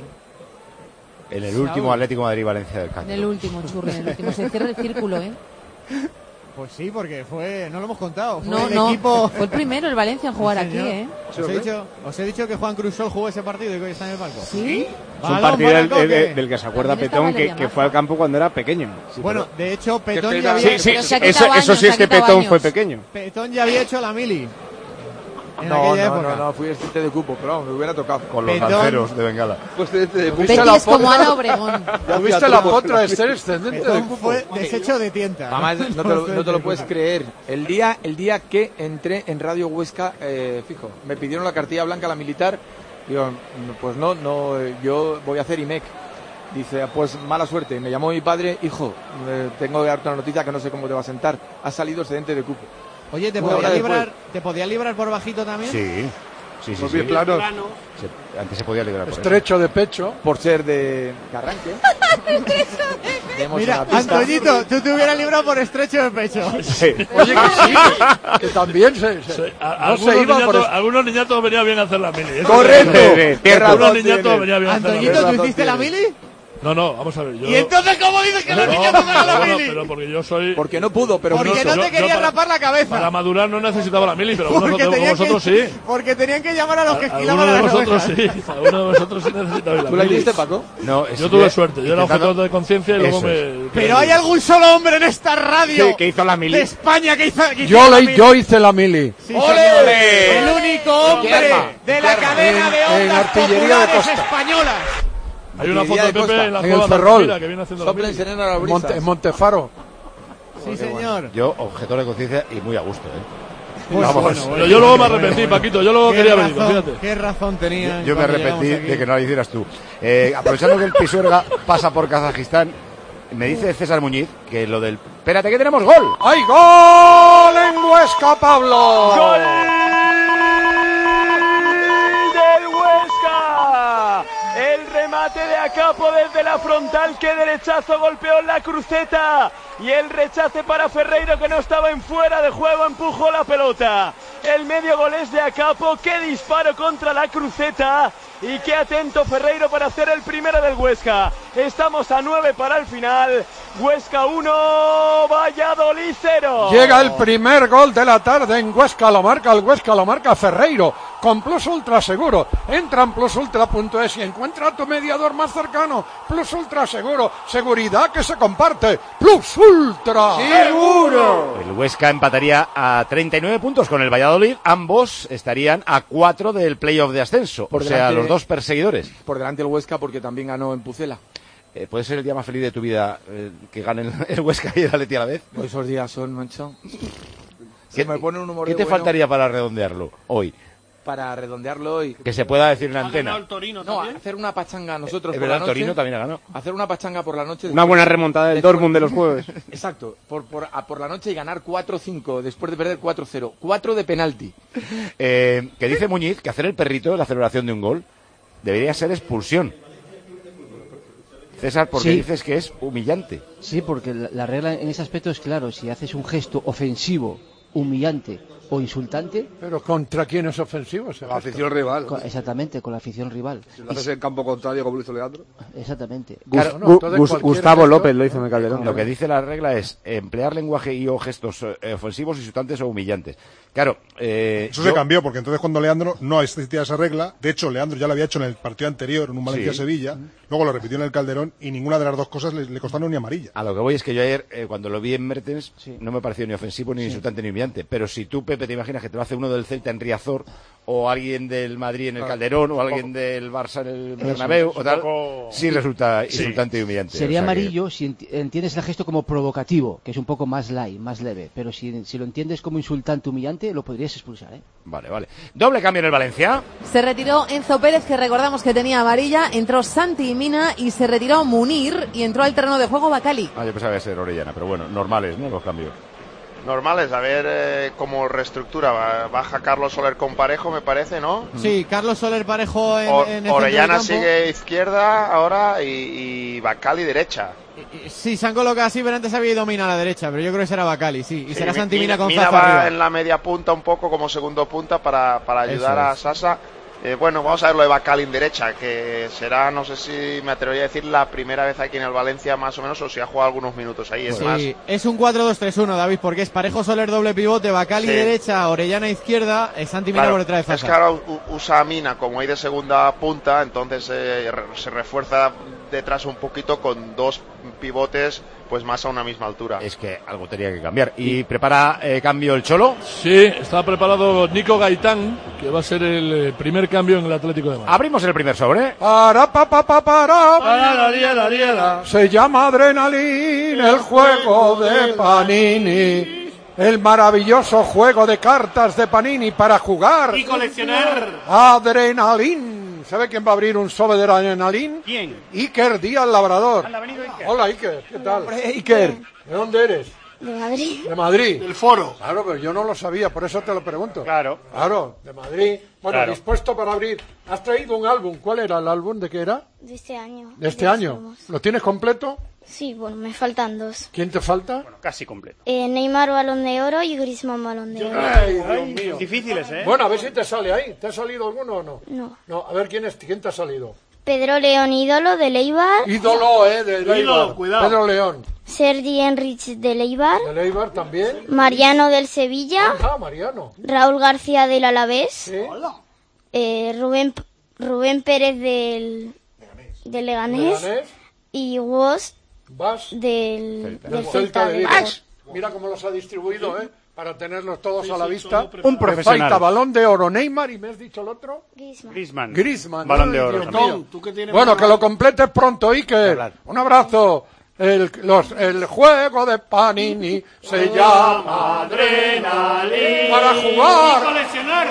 En el último Atlético Madrid-Valencia del En Cáceres. el último, Churri, en el último. Se cierra el círculo, ¿eh? Pues sí, porque fue, no lo hemos contado. Fue No, el no, equipo... fue el primero el Valencia en jugar Sí, aquí, señor. ¿eh? Os he, dicho, os he dicho que Juan Cruzol jugó ese partido y que hoy está en el palco. ¿Sí? Es un partido del, del- del que se acuerda También Petón, estaba que, Valeria que Massa. fue al campo cuando era pequeño. Sí, Bueno, pero- de hecho, Petón Qué ya pena. había... Sí, sí, Pero se ha eso, quitado eso años, sí es se que ha quitado Petón años. fue pequeño. Petón ya había hecho la mili. En No, aquella no, época. no, no, fui excedente de cupo, pero vamos, me hubiera tocado. Con los Petón. lanceros de Bengala. Fue excedente de cupo. ¿Viste la Betis como potra? Ana Obregón. Ya ¿Tuviste fui a la todo. potra de ser excedente de Petón cupo? fue desecho de tienta. Además, no te, lo, no te lo puedes creer. El día, el día que entré en Radio Huesca, eh, fijo, me pidieron la cartilla blanca, la militar. Digo, pues no, no, eh, yo voy a hacer I M E C. Dice, pues mala suerte. Me llamó mi padre, hijo, eh, tengo que darte una noticia que no sé cómo te va a sentar. Ha salido excedente de cupo. Oye, ¿te Una podía, hora librar, después. ¿te podía librar por bajito también? Sí, sí, sí. Por sí. bien planos. Se- antes se podía liberar por eso. Estrecho de pecho. Por ser de, de arranque. Demos Mira, una pista. Antoñito, tú te hubieras librado por estrecho de pecho. Sí. Oye, que sí, que, que también se, se- Sí, a- no algunos, se iba por... niñatos, algunos niñatos venía bien hacer la mili. Eso Correcto. sí. Qué Algunos razón niñatos tienes. venía bien hacer la Antoñito, mili. ¿tú hiciste la mili? No, no, vamos a ver. Yo... ¿Y entonces cómo dices que los No, niños no hagan la bueno, mili? pero porque yo soy... Porque no pudo, pero Porque quiso. no yo- te yo querías para- rapar la cabeza. Para madurar no necesitaba la mili, pero algunos Porque de tenían vosotros que, sí. Porque tenían que llamar a los que esquilaban Algunos a de las vosotros ovejas. sí. Algunos de vosotros sí necesitabais la ¿Tú la mili. hiciste, Paco? No, es Yo que tuve suerte. Yo era intentando- objeto de conciencia y luego Eso es. me... Pero hay algún solo hombre en esta radio Sí, que hizo la mili. de España que hizo, que hizo Yo, la le, mili. yo hice la mili. Sí, ¡Ole! señor. El único hombre Yerma, de la Yerma. cadena de En- en ondas artillería de populares costa. españolas. Hay una foto Artillería de de Pepe costa. en la En cueva el de Ferrol. Altamira, que viene haciendo la Soplen mili. sereno las En Monte, brisas. en Montefaro. Sí, señor. Yo, objetor de conciencia y muy a gusto, ¿eh? Pues Vamos. bueno, Pero bueno, yo luego me bueno, arrepentí, bueno. Paquito. Yo luego Qué quería venir, razón, fíjate. Qué razón tenía. Yo me cuando arrepentí llegamos aquí. de que no lo hicieras tú. Eh, aprovechando que el Pisuerga pasa por Kazajistán, me dice César Muñiz que lo del... Espérate, que tenemos gol. ¡Hay gol en Huesca, Pablo! ¡Gol del Huesca! El remate de Acapo desde la frontal, que derechazo golpeó en la cruceta, y el rechace para Ferreiro, que no estaba en fuera de juego, empujó la pelota. El medio gol es de Acapo, que disparo contra la cruceta, y qué atento Ferreiro para hacer el primero del Huesca. Estamos a nueve para el final. Huesca uno, Valladolid cero. Llega el primer gol de la tarde en Huesca, lo marca el Huesca, lo marca Ferreiro, con Plus Ultra Seguro. Entra en plus ultra punto es y encuentra a tu mediador más cercano. Plus Ultra Seguro, seguridad que se comparte. Plus Ultra Seguro. El Huesca empataría a treinta y nueve puntos con el Valladolid. Ambos estarían a cuatro del playoff de ascenso. Por o sea, delante- los dos perseguidores. Por delante el Huesca porque también ganó en Pucela. Eh, ¿Puede ser el día más feliz de tu vida eh, que gane el, el Huesca y el Atleti a la vez? Pues esos días son, mancho. ¿Qué, me pone un humor ¿qué de te bueno faltaría para redondearlo hoy? Para redondearlo hoy. Que se pueda decir en la antena. El Torino no, hacer una pachanga nosotros Es por verdad, la noche. Torino también ha ganado. Hacer una pachanga por la noche. Una buena remontada del Dortmund de los jueves. Exacto, por, por, a por la noche y ganar cuatro cinco después de perder cuatro cero. cuatro de penalti. Eh, que dice Muñiz que hacer el perrito en la celebración de un gol debería ser expulsión. César, porque Sí. dices que es humillante. Sí, porque la, la regla en ese aspecto es claro. Si haces un gesto ofensivo, humillante o insultante... ¿Pero contra quién es ofensivo? Ese La gesto? afición rival. Co- exactamente, con la afición rival. Si lo haces en campo contrario como lo hizo Leandro. Exactamente. Claro, no, entonces Gus- cualquier Gustavo gesto- López lo hizo en el Calderón. Lo que dice la regla es emplear lenguaje y o gestos eh, ofensivos, insultantes o humillantes. Claro, eh, Eso yo- se cambió, porque entonces cuando Leandro no existía esa regla, de hecho Leandro ya lo había hecho en el partido anterior, en un Valencia-Sevilla, luego lo repitió en el Calderón y ninguna de las dos cosas le, le costaron ni amarilla. A lo que voy es que yo ayer, eh, cuando lo vi en Mertens, no me pareció ni ofensivo, ni Sí. insultante, ni humillante. Pero si tú, Pepe, te imaginas que te lo hace uno del Celta en Riazor, o alguien del Madrid en el Claro. Calderón, o Un alguien poco. del Barça en el Eso, Bernabéu, es o un tal, poco- sí resulta Sí. insultante y humillante. Sería O sea que- amarillo si enti- entiendes el gesto como provocativo, que es un poco más light, más leve. Pero si, si lo entiendes como insultante, humillante, lo podrías expulsar, ¿eh? Vale, vale. Doble cambio en el Valencia. Se retiró Enzo Pérez, que recordamos que tenía amarilla, entró Santi Mina y se retiró Munir y entró al terreno de juego Bacali. Ah, yo pensaba que ser Orellana, pero bueno, normales, ¿no? Los cambios. Normales, a ver eh, cómo reestructura. Ba- Baja Carlos Soler con Parejo, me parece, ¿no? Sí, Carlos Soler Parejo en, O- en el centro Orellana del campo. sigue izquierda ahora y, y Bacali derecha. Sí, se han colocado así, pero antes había ido Mina a la derecha, pero yo creo que será Bacali, sí. Y Sí, será Mi- Santi Mina con Mina Zaza va arriba. en la media punta un poco como segundo punta para, para ayudar Eso a es. Sasa. Eh, bueno, vamos a ver lo de Bacali en derecha, que será, no sé si me atrevería a decir, la primera vez aquí en el Valencia más o menos, o si ha jugado algunos minutos ahí. Es más, Sí, es un cuatro dos tres uno, David, porque es Parejo Soler doble pivote, Bacali Sí. derecha, Orellana izquierda, eh, Santi Mina claro, por detrás de es Zaza. que ahora u- usa a Mina como ahí de segunda punta, entonces eh, re- se refuerza detrás un poquito con dos pivotes pues más a una misma altura. Es que algo tenía que cambiar. ¿Y prepara eh, cambio el Cholo? Sí, está preparado Nico Gaitán, que va a ser el eh, primer cambio en el Atlético de Madrid. Abrimos el primer sobre. Para, pa, pa, pa, para. Para, la, la, la, la, la. Se llama Adrenalina, el juego de Panini. El maravilloso juego de cartas de Panini para jugar. Y coleccionar. Adrenalin. ¿Sabe quién va a abrir un sobre de Adrenalin? ¿Quién? Iker Díaz Labrador. Anda, ha venido Iker. Hola Iker, ¿qué tal? Hombre, Iker. ¿De dónde eres? De Madrid. De Madrid. Del foro. Claro, pero yo no lo sabía, por eso te lo pregunto. Claro. Claro, de Madrid. Bueno, Claro. dispuesto para abrir. ¿Has traído un álbum? ¿Cuál era el álbum? ¿De qué era? De este año. ¿De este los año? cromos. ¿Lo tienes completo? Sí, bueno, me faltan dos. ¿Quién te falta? Casi completo. Eh, Neymar balón de oro y Griezmann balón de oro. Ay, Dios mío. Difíciles, ¿eh? Bueno, a ver si te sale ahí. ¿Te ha salido alguno o no? No. No, a ver quién es, quién te ha salido. Pedro León ídolo de Leibar. Ídolo, eh, de Leibar. Ídolo, cuidado. Pedro León. Sergi Enrich de Leibar. De Leibar también. Mariano del Sevilla. Ah, Mariano. Raúl García del Alavés. Sí. eh, Rubén, Rubén Pérez del, del Leganés. Leganés. Y Woz Vas. del, Del del Celta Celta de de Vigo. Vigo. Mira cómo los ha distribuido, ¿eh? Para tenerlos todos a la vista. Un profesional. Me falta balón de oro Neymar y me has dicho el otro. Griezmann. Griezmann. Griezmann. Balón Ay, de oro Dios también. mío. Tom, tú que tienes Bueno, más- que lo completes pronto, Iker. Un abrazo. El, los, el juego de Panini se llama Adrenalina. para Y jugar. coleccionar.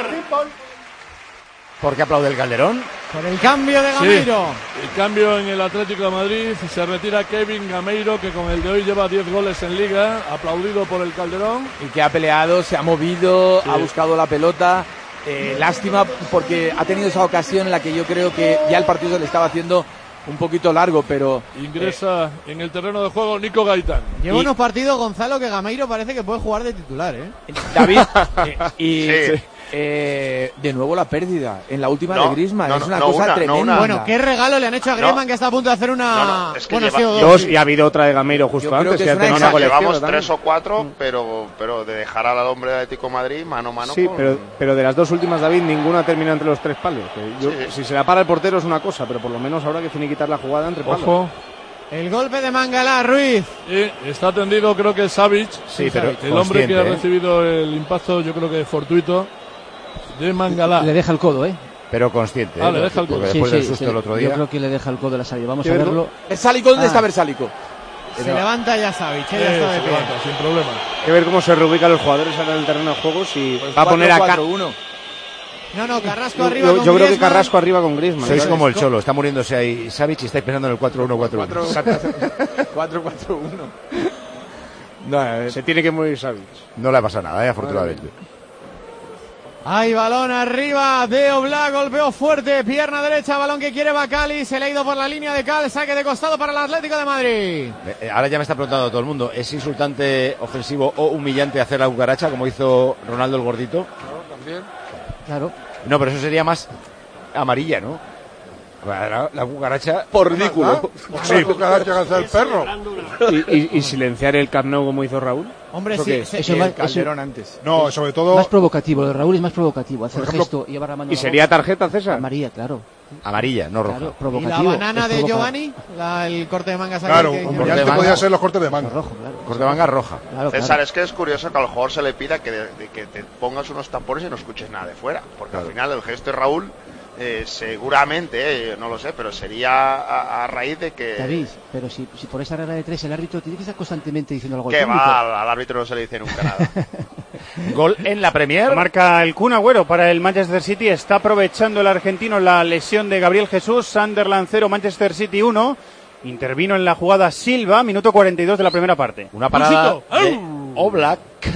¿Por qué aplaude el Calderón? Por el cambio de Sí, Gameiro. el cambio en el Atlético de Madrid, se retira Kevin Gameiro, que con el de hoy lleva diez goles en Liga, aplaudido por el Calderón. Y que ha peleado, se ha movido, Sí. ha buscado la pelota. Eh, lástima porque ha tenido esa ocasión en la que yo creo que ya el partido se le estaba haciendo un poquito largo, pero Ingresa en el terreno de juego Nico Gaitán. Lleva Y- unos partidos, Gonzalo, que Gameiro parece que puede jugar de titular, ¿eh? David, eh, y Sí. eh, de nuevo la pérdida en la última No, de Griezmann. no, es no, una no cosa una, no tremenda. una. Bueno, qué regalo le han hecho a Griezmann, No. que está a punto de hacer una... No, no, es que bueno, lleva- ha sido Dos, y ha habido otra de Gameiro justo Yo creo antes, que que es ha una tenido una exageración. colección Llevamos también. tres o cuatro, pero, pero de dejar al hombre de Atlético de Madrid mano a mano Sí, con... pero, pero de las dos últimas, David, ninguna termina entre los tres palos. Que yo- Sí, sí. Si se la para el portero es una cosa, pero por lo menos ahora que tiene que quitar la jugada entre palos. Ojo. El golpe de Mangalá, Ruiz. Y está atendido, creo que Savic, Sí, pero el hombre que ha consciente, ¿eh? recibido el impacto, yo creo que fortuito, de Mangalá. Le deja el codo, ¿eh? Pero consciente. Ah, ¿eh? le deja el Porque Sí, después sí, del susto sí, el otro día. Yo creo que le deja el gol de la salida. Vamos a ¿Qué verlo. Versálico, ¿dónde Ah. está Versálico? Se levanta ya Savic, ya Eh, está de se pie. levanta, sin problema. Hay que ver cómo se reubican los jugadores ahora en el terreno de juego. Si Pues va a poner a Ca- cuatro uno. No, no, Carrasco Yo, arriba yo con creo que Griezmann. Carrasco arriba con Griezmann. Sois ¿sabes? como el Cholo, está muriéndose ahí Savic y estáis pensando en el cuatro uno cuatro uno. cuatro cuatro uno. No, eh, Se tiene que morir Savic. No le ha pasado nada, ¿eh? Afortunadamente. Hay balón arriba de Oblak, golpeó fuerte, pierna derecha, balón que quiere Bacali, se le ha ido por la línea de Cal, saque de costado para el Atlético de Madrid. Eh, eh, Ahora ya me está preguntando todo el mundo, ¿es insultante, ofensivo o humillante hacer la cucaracha como hizo Ronaldo el gordito? También. Claro. No, pero eso sería más amarilla, ¿no? La, la cucaracha... por ridículo. Sí, la cucaracha que hace el perro. Y, y- y silenciar el Camp Nou como hizo Raúl. Hombre, ¿Eso sí, qué es? sí, Eso Y más- el Calderón antes. No, sobre todo. Más provocativo, lo de Raúl es más provocativo. Hacer Por el ejemplo- gesto y llevar la mano ¿Y a la sería boca. tarjeta, César? Amarilla, claro. Amarilla, no roja. Claro, ¿Y la provocativo. banana es de provocar. Giovanni? La- el corte de mangas Claro, aquel que- un corte de brillante manga. podía ser los cortes de manga. Rojo, claro. Corte de manga roja. Claro, César, claro. es que es curioso que al jugador se le pida que, de- de que te pongas unos tapones y no escuches nada de fuera. Porque al final el gesto de Raúl, eh, seguramente, eh, no lo sé, pero sería a, a raíz de que... David, pero si, si por esa regla de tres el árbitro tiene que estar constantemente diciendo algo al Que técnico. va, al, al árbitro no se le dice nunca nada. Gol en la Premier. Marca el Kun Agüero para el Manchester City. Está aprovechando el argentino la lesión de Gabriel Jesús. Sunderland cero, Manchester City uno. Intervino en la jugada Silva, minuto cuarenta y dos de la primera parte. Una parada de Oblak.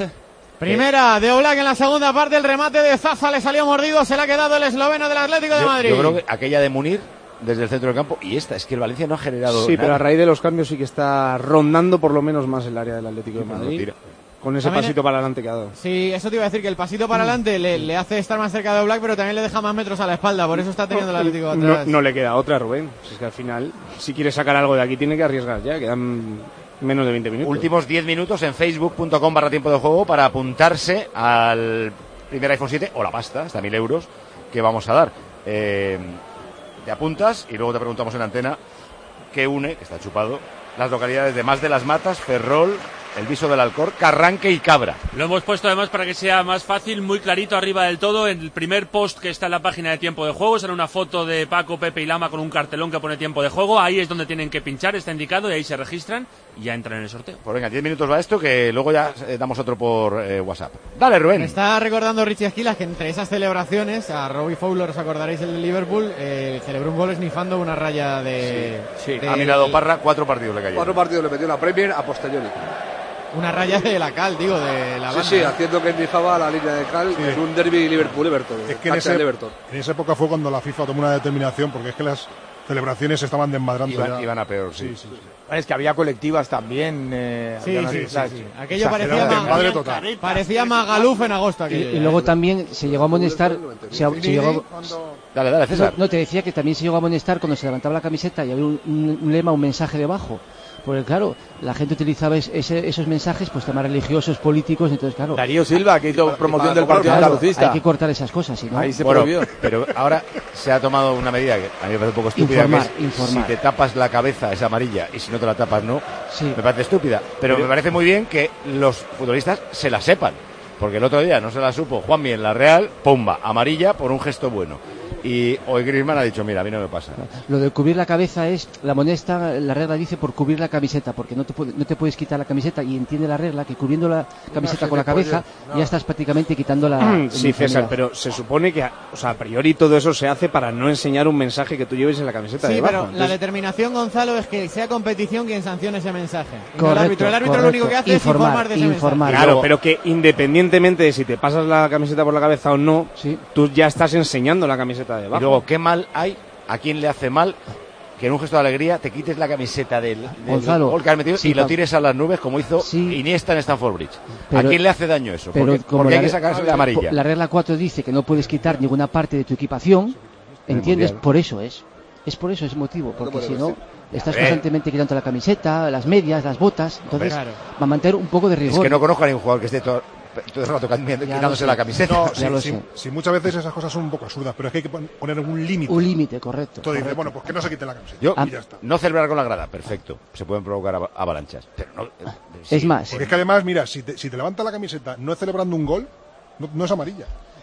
Primera de Oblak en la segunda parte, el remate de Zaza le salió mordido, se le ha quedado el esloveno del Atlético de Yo, Madrid. yo creo que aquella de Munir desde el centro del campo y esta, es que el Valencia no ha generado Sí, nada. pero a raíz de los cambios sí que está rondando por lo menos más el área del Atlético de Sí, pero no Madrid. tira. Con ese También pasito para adelante que ha dado. Sí, eso te iba a decir, que el pasito para adelante le, le hace estar más cerca de Oblak, pero también le deja más metros a la espalda, por eso está teniendo el Atlético No, atrás. no le queda otra, Rubén. Si es que al final, si quiere sacar algo de aquí, tiene que arriesgar ya. Quedan menos de veinte minutos. Últimos diez minutos en facebook.com barra tiempo de juego para apuntarse al primer iPhone siete o la pasta, hasta mil euros, que vamos a dar. Eh, te apuntas y luego te preguntamos en antena qué une, que está chupado, las localidades de Mas de las Matas, Ferrol, El Viso del Alcor, Carranque y Cabra. Lo hemos puesto además para que sea más fácil, muy clarito arriba del todo. En el primer post que está en la página de Tiempo de Juego sale una foto de Paco, Pepe y Lama con un cartelón que pone Tiempo de Juego. Ahí es donde tienen que pinchar, está indicado, y ahí se registran y ya entran en el sorteo. Pues venga, diez minutos va esto, que luego ya eh, damos otro por eh, WhatsApp. Dale, Rubén. Me está recordando Richie Esquilas que entre esas celebraciones, a Robbie Fowler, os acordaréis el de Liverpool, eh, celebró un gol esnifando una raya de... Sí, de- Ha mirado Parra, cuatro partidos le cayeron. Cuatro partidos le metió la Premier a posteriori. Una raya de la cal, digo, de la Sí, banda. sí, haciendo que nifaba la línea de cal Sí. en un derby Liverpool-Everton. Es que en, cancha ese- del Everton. en esa época fue cuando la FIFA tomó una determinación, porque es que las celebraciones se estaban desmadrando Iban, ya. iban a peor, sí. Sí, sí, sí. Es que había colectivas también. Eh, Sí, había unas sí, islas. sí, sí. Aquello Era parecía, un ma- desmadre total. parecía Magaluf en agosto. Y, Aquello, y ya. luego también se llegó a amonestar. Se, se llegó, Dale, dale, no, César. no, te decía que también se llegó a amonestar cuando se levantaba la camiseta y había un, un- un lema, un mensaje debajo. Porque claro, la gente utilizaba es- ese- esos mensajes, pues temas religiosos, políticos, entonces claro. Darío Silva, que hizo promoción del partido Claro, andalucista. hay que cortar esas cosas, si no. Ahí se Bueno, prohibió. pero ahora se ha tomado una medida que a mí me parece un poco estúpida, Informar, que es informar. si te tapas la cabeza es amarilla y si no te la tapas no, Sí. me parece estúpida. Pero, me parece muy bien que los futbolistas se la sepan, porque el otro día no se la supo Juanmi en la Real, pumba, amarilla por un gesto bueno. Y hoy Griezmann ha dicho, mira, a mí no me pasa. Lo de cubrir la cabeza es, la monesta, la regla dice por cubrir la camiseta, porque no te, puede- no te puedes quitar la camiseta y entiende la regla que cubriendo la camiseta con la cabeza ya estás prácticamente quitando la Sí, César, pero se supone que, o sea, a priori todo eso se hace para no enseñar un mensaje que tú lleves en la camiseta Sí, debajo. pero la Entonces, determinación, Gonzalo, es que sea competición quien sancione ese mensaje. Y no Correcto, el árbitro. El árbitro lo correcto. único que hace Informar, es informar de ese informar. mensaje. Claro, pero que independientemente de si te pasas la camiseta por la cabeza o no, tú ya estás enseñando la camiseta Y debajo. luego, ¿qué mal hay? ¿A quién le hace mal que en un gesto de alegría te quites la camiseta del, del Gonzalo, gol que has metido sí, y lo pa- tires a las nubes como hizo Sí. Iniesta en Stamford Bridge? Pero- ¿A quién le hace daño eso? Pero Porque, como porque hay la que re- sacarse la amarilla. La regla cuatro dice que no puedes quitar ninguna parte de tu equipación, ¿entiendes? mundial. Por eso es. Es por eso es motivo, porque puede si no, vestir. estás A ver. constantemente quitando la camiseta, las medias, las botas, entonces Claro. va a mantener un poco de Es rigor. que no conozco a ningún jugador que esté todo, todo el rato cambiando- Ya quitándose lo la sé. camiseta. No, Ya sí, lo sí, sé. sí, muchas veces esas cosas son un poco absurdas, pero es que hay que pon- poner un límite. Un límite, correcto. Tú dices, correcto. bueno, pues que no se quite la camiseta. Yo, y ya está. no celebrar con la grada, perfecto. Se pueden provocar av- avalanchas. Pero no, eh, Es sí, más, Porque es que además, mira, si te, si te levanta la camiseta no es celebrando un gol, no, no es amarilla.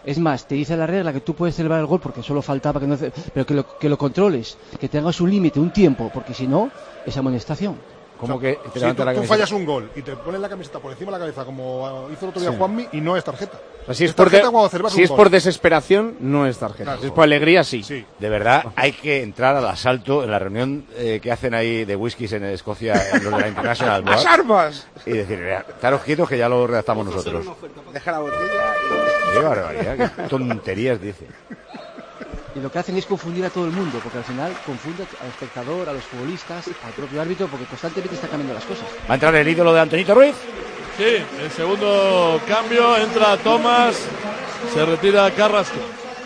Es más, te dice la regla que tú puedes celebrar el gol porque solo faltaba que no, pero que lo, que lo controles, que tengas un límite, un tiempo, porque si no, es amonestación. Como que te si tú, tú fallas un gol y te pones la camiseta por encima de la cabeza como hizo el otro día sí. Juanmi y no es tarjeta. O sea, si es, es por, de, si es por desesperación, no es tarjeta. Claro, si es por alegría, sí. sí. De verdad, hay que entrar al asalto en la reunión eh, que hacen ahí de whiskies en Escocia, en los de la International Board. ¡Las armas! Y decir, estaros quietos que ya lo redactamos nosotros. Deja la botella y... Qué barbaridad, qué tonterías dice. Y lo que hacen es confundir a todo el mundo, porque al final confunde al espectador, a los futbolistas, al propio árbitro, porque constantemente está cambiando las cosas. ¿Va a entrar el ídolo de Antonito Ruiz? Sí, el segundo cambio, entra Tomás, se retira Carrasco.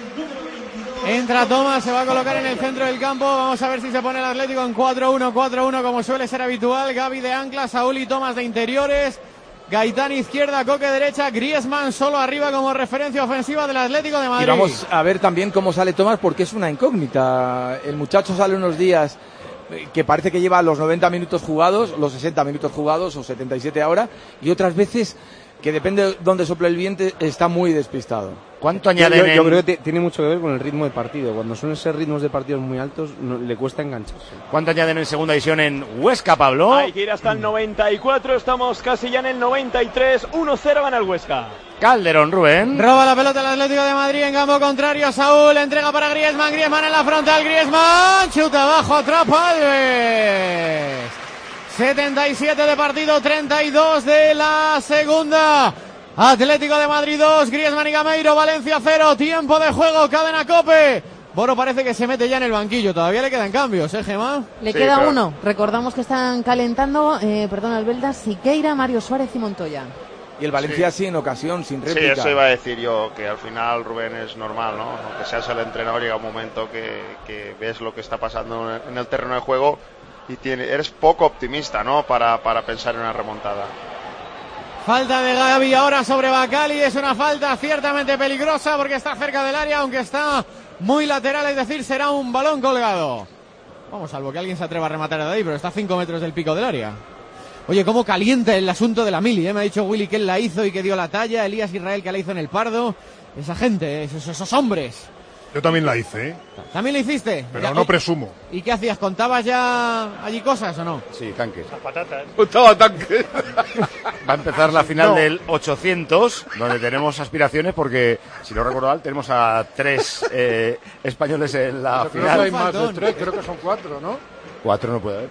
Entra Tomás, se va a colocar en el centro del campo, vamos a ver si se pone el Atlético en cuatro uno, cuatro uno como suele ser habitual. Gavi de ancla, Saúl y Tomás de interiores. Gaitán izquierda, Coque derecha, Griezmann solo arriba como referencia ofensiva del Atlético de Madrid. Y vamos a ver también cómo sale Tomás porque es una incógnita. El muchacho sale unos días que parece que lleva los noventa minutos jugados, los sesenta minutos jugados o setenta y siete ahora, y otras veces que depende de dónde sople el viento está muy despistado. ¿Cuánto añaden? Yo, yo, yo en... creo que tiene mucho que ver con el ritmo de partido. Cuando suelen ser ritmos de partidos muy altos, no, le cuesta engancharse. ¿Cuánto añaden en segunda división en Huesca, Pablo? Hay que ir hasta el noventa y cuatro, estamos casi ya en el noventa y tres, uno cero gana el Huesca. Calderón, Rubén. Roba la pelota el Atlético de Madrid en campo contrario. Saúl entrega para Griezmann. Griezmann en la frontal. Griezmann chuta abajo, atrapa Alves. setenta y siete de partido, treinta y dos de la segunda. Atlético de Madrid dos, Griezmann y Gameiro, Valencia cero, tiempo de juego, cadena COPE. Boro parece que se mete ya en el banquillo, todavía le quedan cambios, ¿eh, Gemma? Le sí, queda pero... uno, recordamos que están calentando, eh, perdón, Albelda, Siqueira, Mario Suárez y Montoya. Y el Valencia sí, sí en ocasión, sin réplica. Sí, eso iba a decir yo, que al final Rubén es normal, ¿no? Aunque seas el entrenador, llega un momento que, que ves lo que está pasando en el terreno de juego y tiene, eres poco optimista, ¿no? Para, para pensar en una remontada. Falta de Gavi ahora sobre Bacali, es una falta ciertamente peligrosa porque está cerca del área, aunque está muy lateral, es decir, será un balón colgado. Vamos, salvo que alguien se atreva a rematar de ahí, pero está a cinco metros del pico del área. Oye, cómo calienta el asunto de la mili, ¿eh? Me ha dicho Willy que él la hizo y que dio la talla, Elías Israel que la hizo en el Pardo. Esa gente, esos, esos hombres. Yo también la hice, ¿eh? ¿También la hiciste? Pero ya, no presumo. ¿Y qué hacías? ¿Contabas ya allí cosas o no? Sí, tanques. Las patatas. Contaba tanques. Va a empezar la final no. del ochocientos, donde tenemos aspiraciones porque, si no recuerdo mal, tenemos a tres eh, españoles en la Pero final. Creo que hay más de tres, creo que son cuatro, ¿no? Cuatro no puede haber.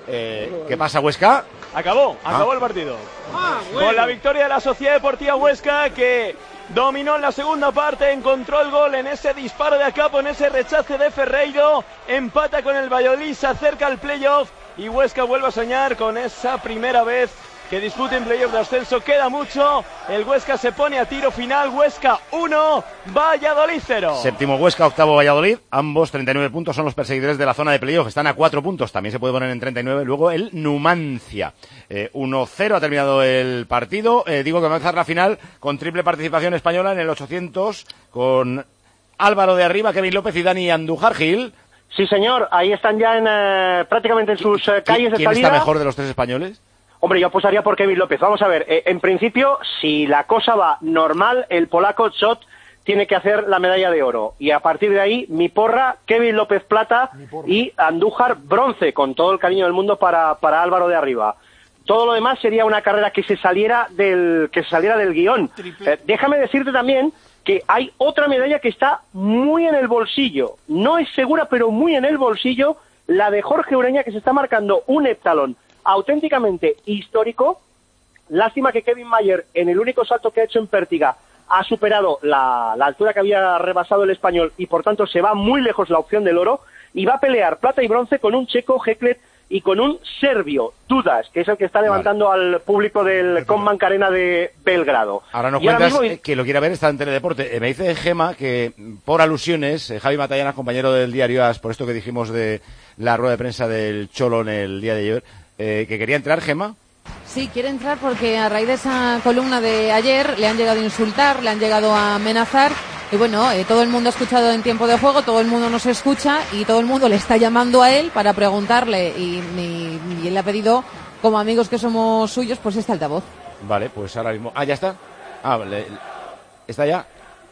Eh, ¿Qué pasa, Huesca? Acabó, acabó ah. el partido. Ah, bueno. Con la victoria de la Sociedad Deportiva Huesca, que dominó en la segunda parte, encontró el gol en ese disparo de Acapo, en ese rechace de Ferreiro, empata con el Valladolid, se acerca al playoff y Huesca vuelve a soñar con esa primera vez que disputen playoff de ascenso. Queda mucho, el Huesca se pone a tiro final, Huesca uno, Valladolid cero. Séptimo Huesca, octavo Valladolid, ambos treinta y nueve puntos, son los perseguidores de la zona de playoff, están a cuatro puntos, también se puede poner en treinta y nueve, luego el Numancia. Eh, uno cero ha terminado el partido, eh, digo que va a empezar la final con triple participación española en el ochocientos, con Álvaro de arriba, Kevin López y Dani Andújar. Gil. Sí, señor, ahí están ya en, eh, prácticamente en sus eh, calles de salida. ¿Quién está mejor de los tres españoles? Hombre, yo apostaría por Kevin López. Vamos a ver, eh, en principio, si la cosa va normal, el polaco Schott tiene que hacer la medalla de oro. Y a partir de ahí, mi porra, Kevin López plata y Andújar bronce, con todo el cariño del mundo para, para Álvaro de arriba. Todo lo demás sería una carrera que se saliera del, que se saliera del guión. Eh, déjame decirte también que hay otra medalla que está muy en el bolsillo. No es segura, pero muy en el bolsillo, la de Jorge Ureña, que se está marcando un heptalón auténticamente histórico. Lástima que Kevin Mayer, en el único salto que ha hecho en pértiga, ha superado la, la altura que había rebasado el español y por tanto se va muy lejos la opción del oro y va a pelear plata y bronce con un checo, Heklet, y con un serbio, Dudas, que es el que está levantando vale. al público del Combank Arena de Belgrado. Ahora nos y cuentas ahora mismo... que lo quiera ver, está en Teledeporte. Eh, me dice Gema que, por alusiones, eh, Javi Matallana, compañero del diario AS, por esto que dijimos de la rueda de prensa del Cholo en el día de ayer, eh, que quería entrar, Gema. Sí, quiere entrar porque a raíz de esa columna de ayer le han llegado a insultar, le han llegado a amenazar. Y bueno, eh, todo el mundo ha escuchado en tiempo de juego, todo el mundo nos escucha y todo el mundo le está llamando a él para preguntarle y, y, y él le ha pedido, como amigos que somos suyos, pues este altavoz. Vale, pues ahora mismo... Ah, ¿ya está? Ah, vale. ¿Está ya?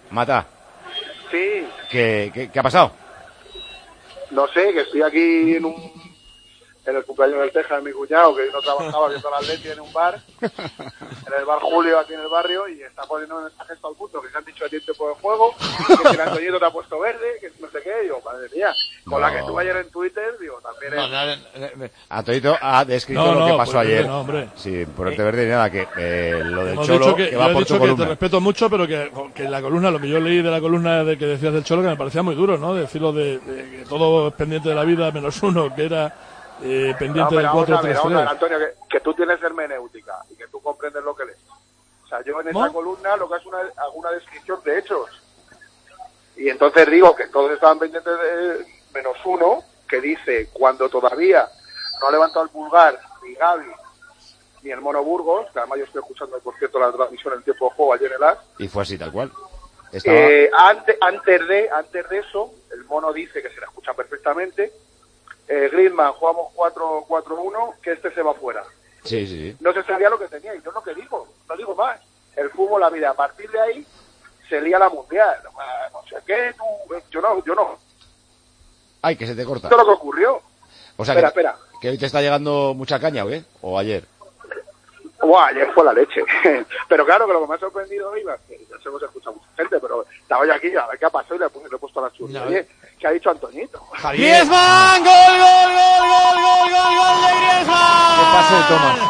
Mata. Sí. ¿Qué, qué, qué ha pasado? No sé, que estoy aquí en un en el cumpleaños del Teja de mi cuñado, que no trabajaba viendo la Atleti en un bar, en el bar Julio aquí en el barrio, y está poniendo mensajes todo el mundo, que se han dicho a tiempo de juego, que el Antoñito te ha puesto verde, que no sé qué, digo, madre mía, con No. la que tú ayer en Twitter, digo, también es... Antonito ha descrito No, lo no, que pasó pues, ayer. no, hombre. Sí, ponerte verde ni nada, que eh, lo del Hemos Cholo, dicho que, que, va yo he por dicho tu que te columna. respeto mucho, pero que, que la columna, lo que yo leí de la columna de que decías del Cholo, que me parecía muy duro, ¿no? Decirlo de, de que todo es pendiente de la vida, menos uno, que era eh, pendiente No, pero del vamos cuatro a ver, tres vamos a ver, tres. Antonio, que, que tú tienes hermenéutica y que tú comprendes lo que lees. O sea, yo en esa ¿No? columna lo que es una, alguna descripción de hechos. Y entonces digo que todos estaban pendientes de menos uno, que dice, cuando todavía no ha levantado el pulgar ni Gaby ni el Mono Burgos, que además yo estoy escuchando, por cierto, la transmisión en tiempo de juego ayer en el A S, Y fue así, tal cual. Estaba... eh, antes, antes, de, antes de eso, el Mono dice que se la escucha perfectamente, eh, Griezmann, jugamos cuatro cuatro uno, que este se va fuera. Sí, sí, sí. No se sabía lo que tenía, y yo lo que digo, no digo más. El fútbol, la vida, a partir de ahí, se lía la mundial. No sé qué, tú, yo no, yo no. Ay, que se te corta. Esto es lo que ocurrió. O sea, espera, que, espera. que hoy te está llegando mucha caña, ¿o qué? ¿O ayer? Buah, ayer fue la leche. Pero claro, que lo que me ha sorprendido hoy, que ya se hemos escuchado mucha gente, pero estaba yo aquí a ver qué ha pasado y le he, le he puesto la churra. Oye, ¿qué ha dicho Antoñito? Griezmann, gol, gol, gol, gol, gol, gol, gol de Griezmann. ¿Qué pase de Tomás?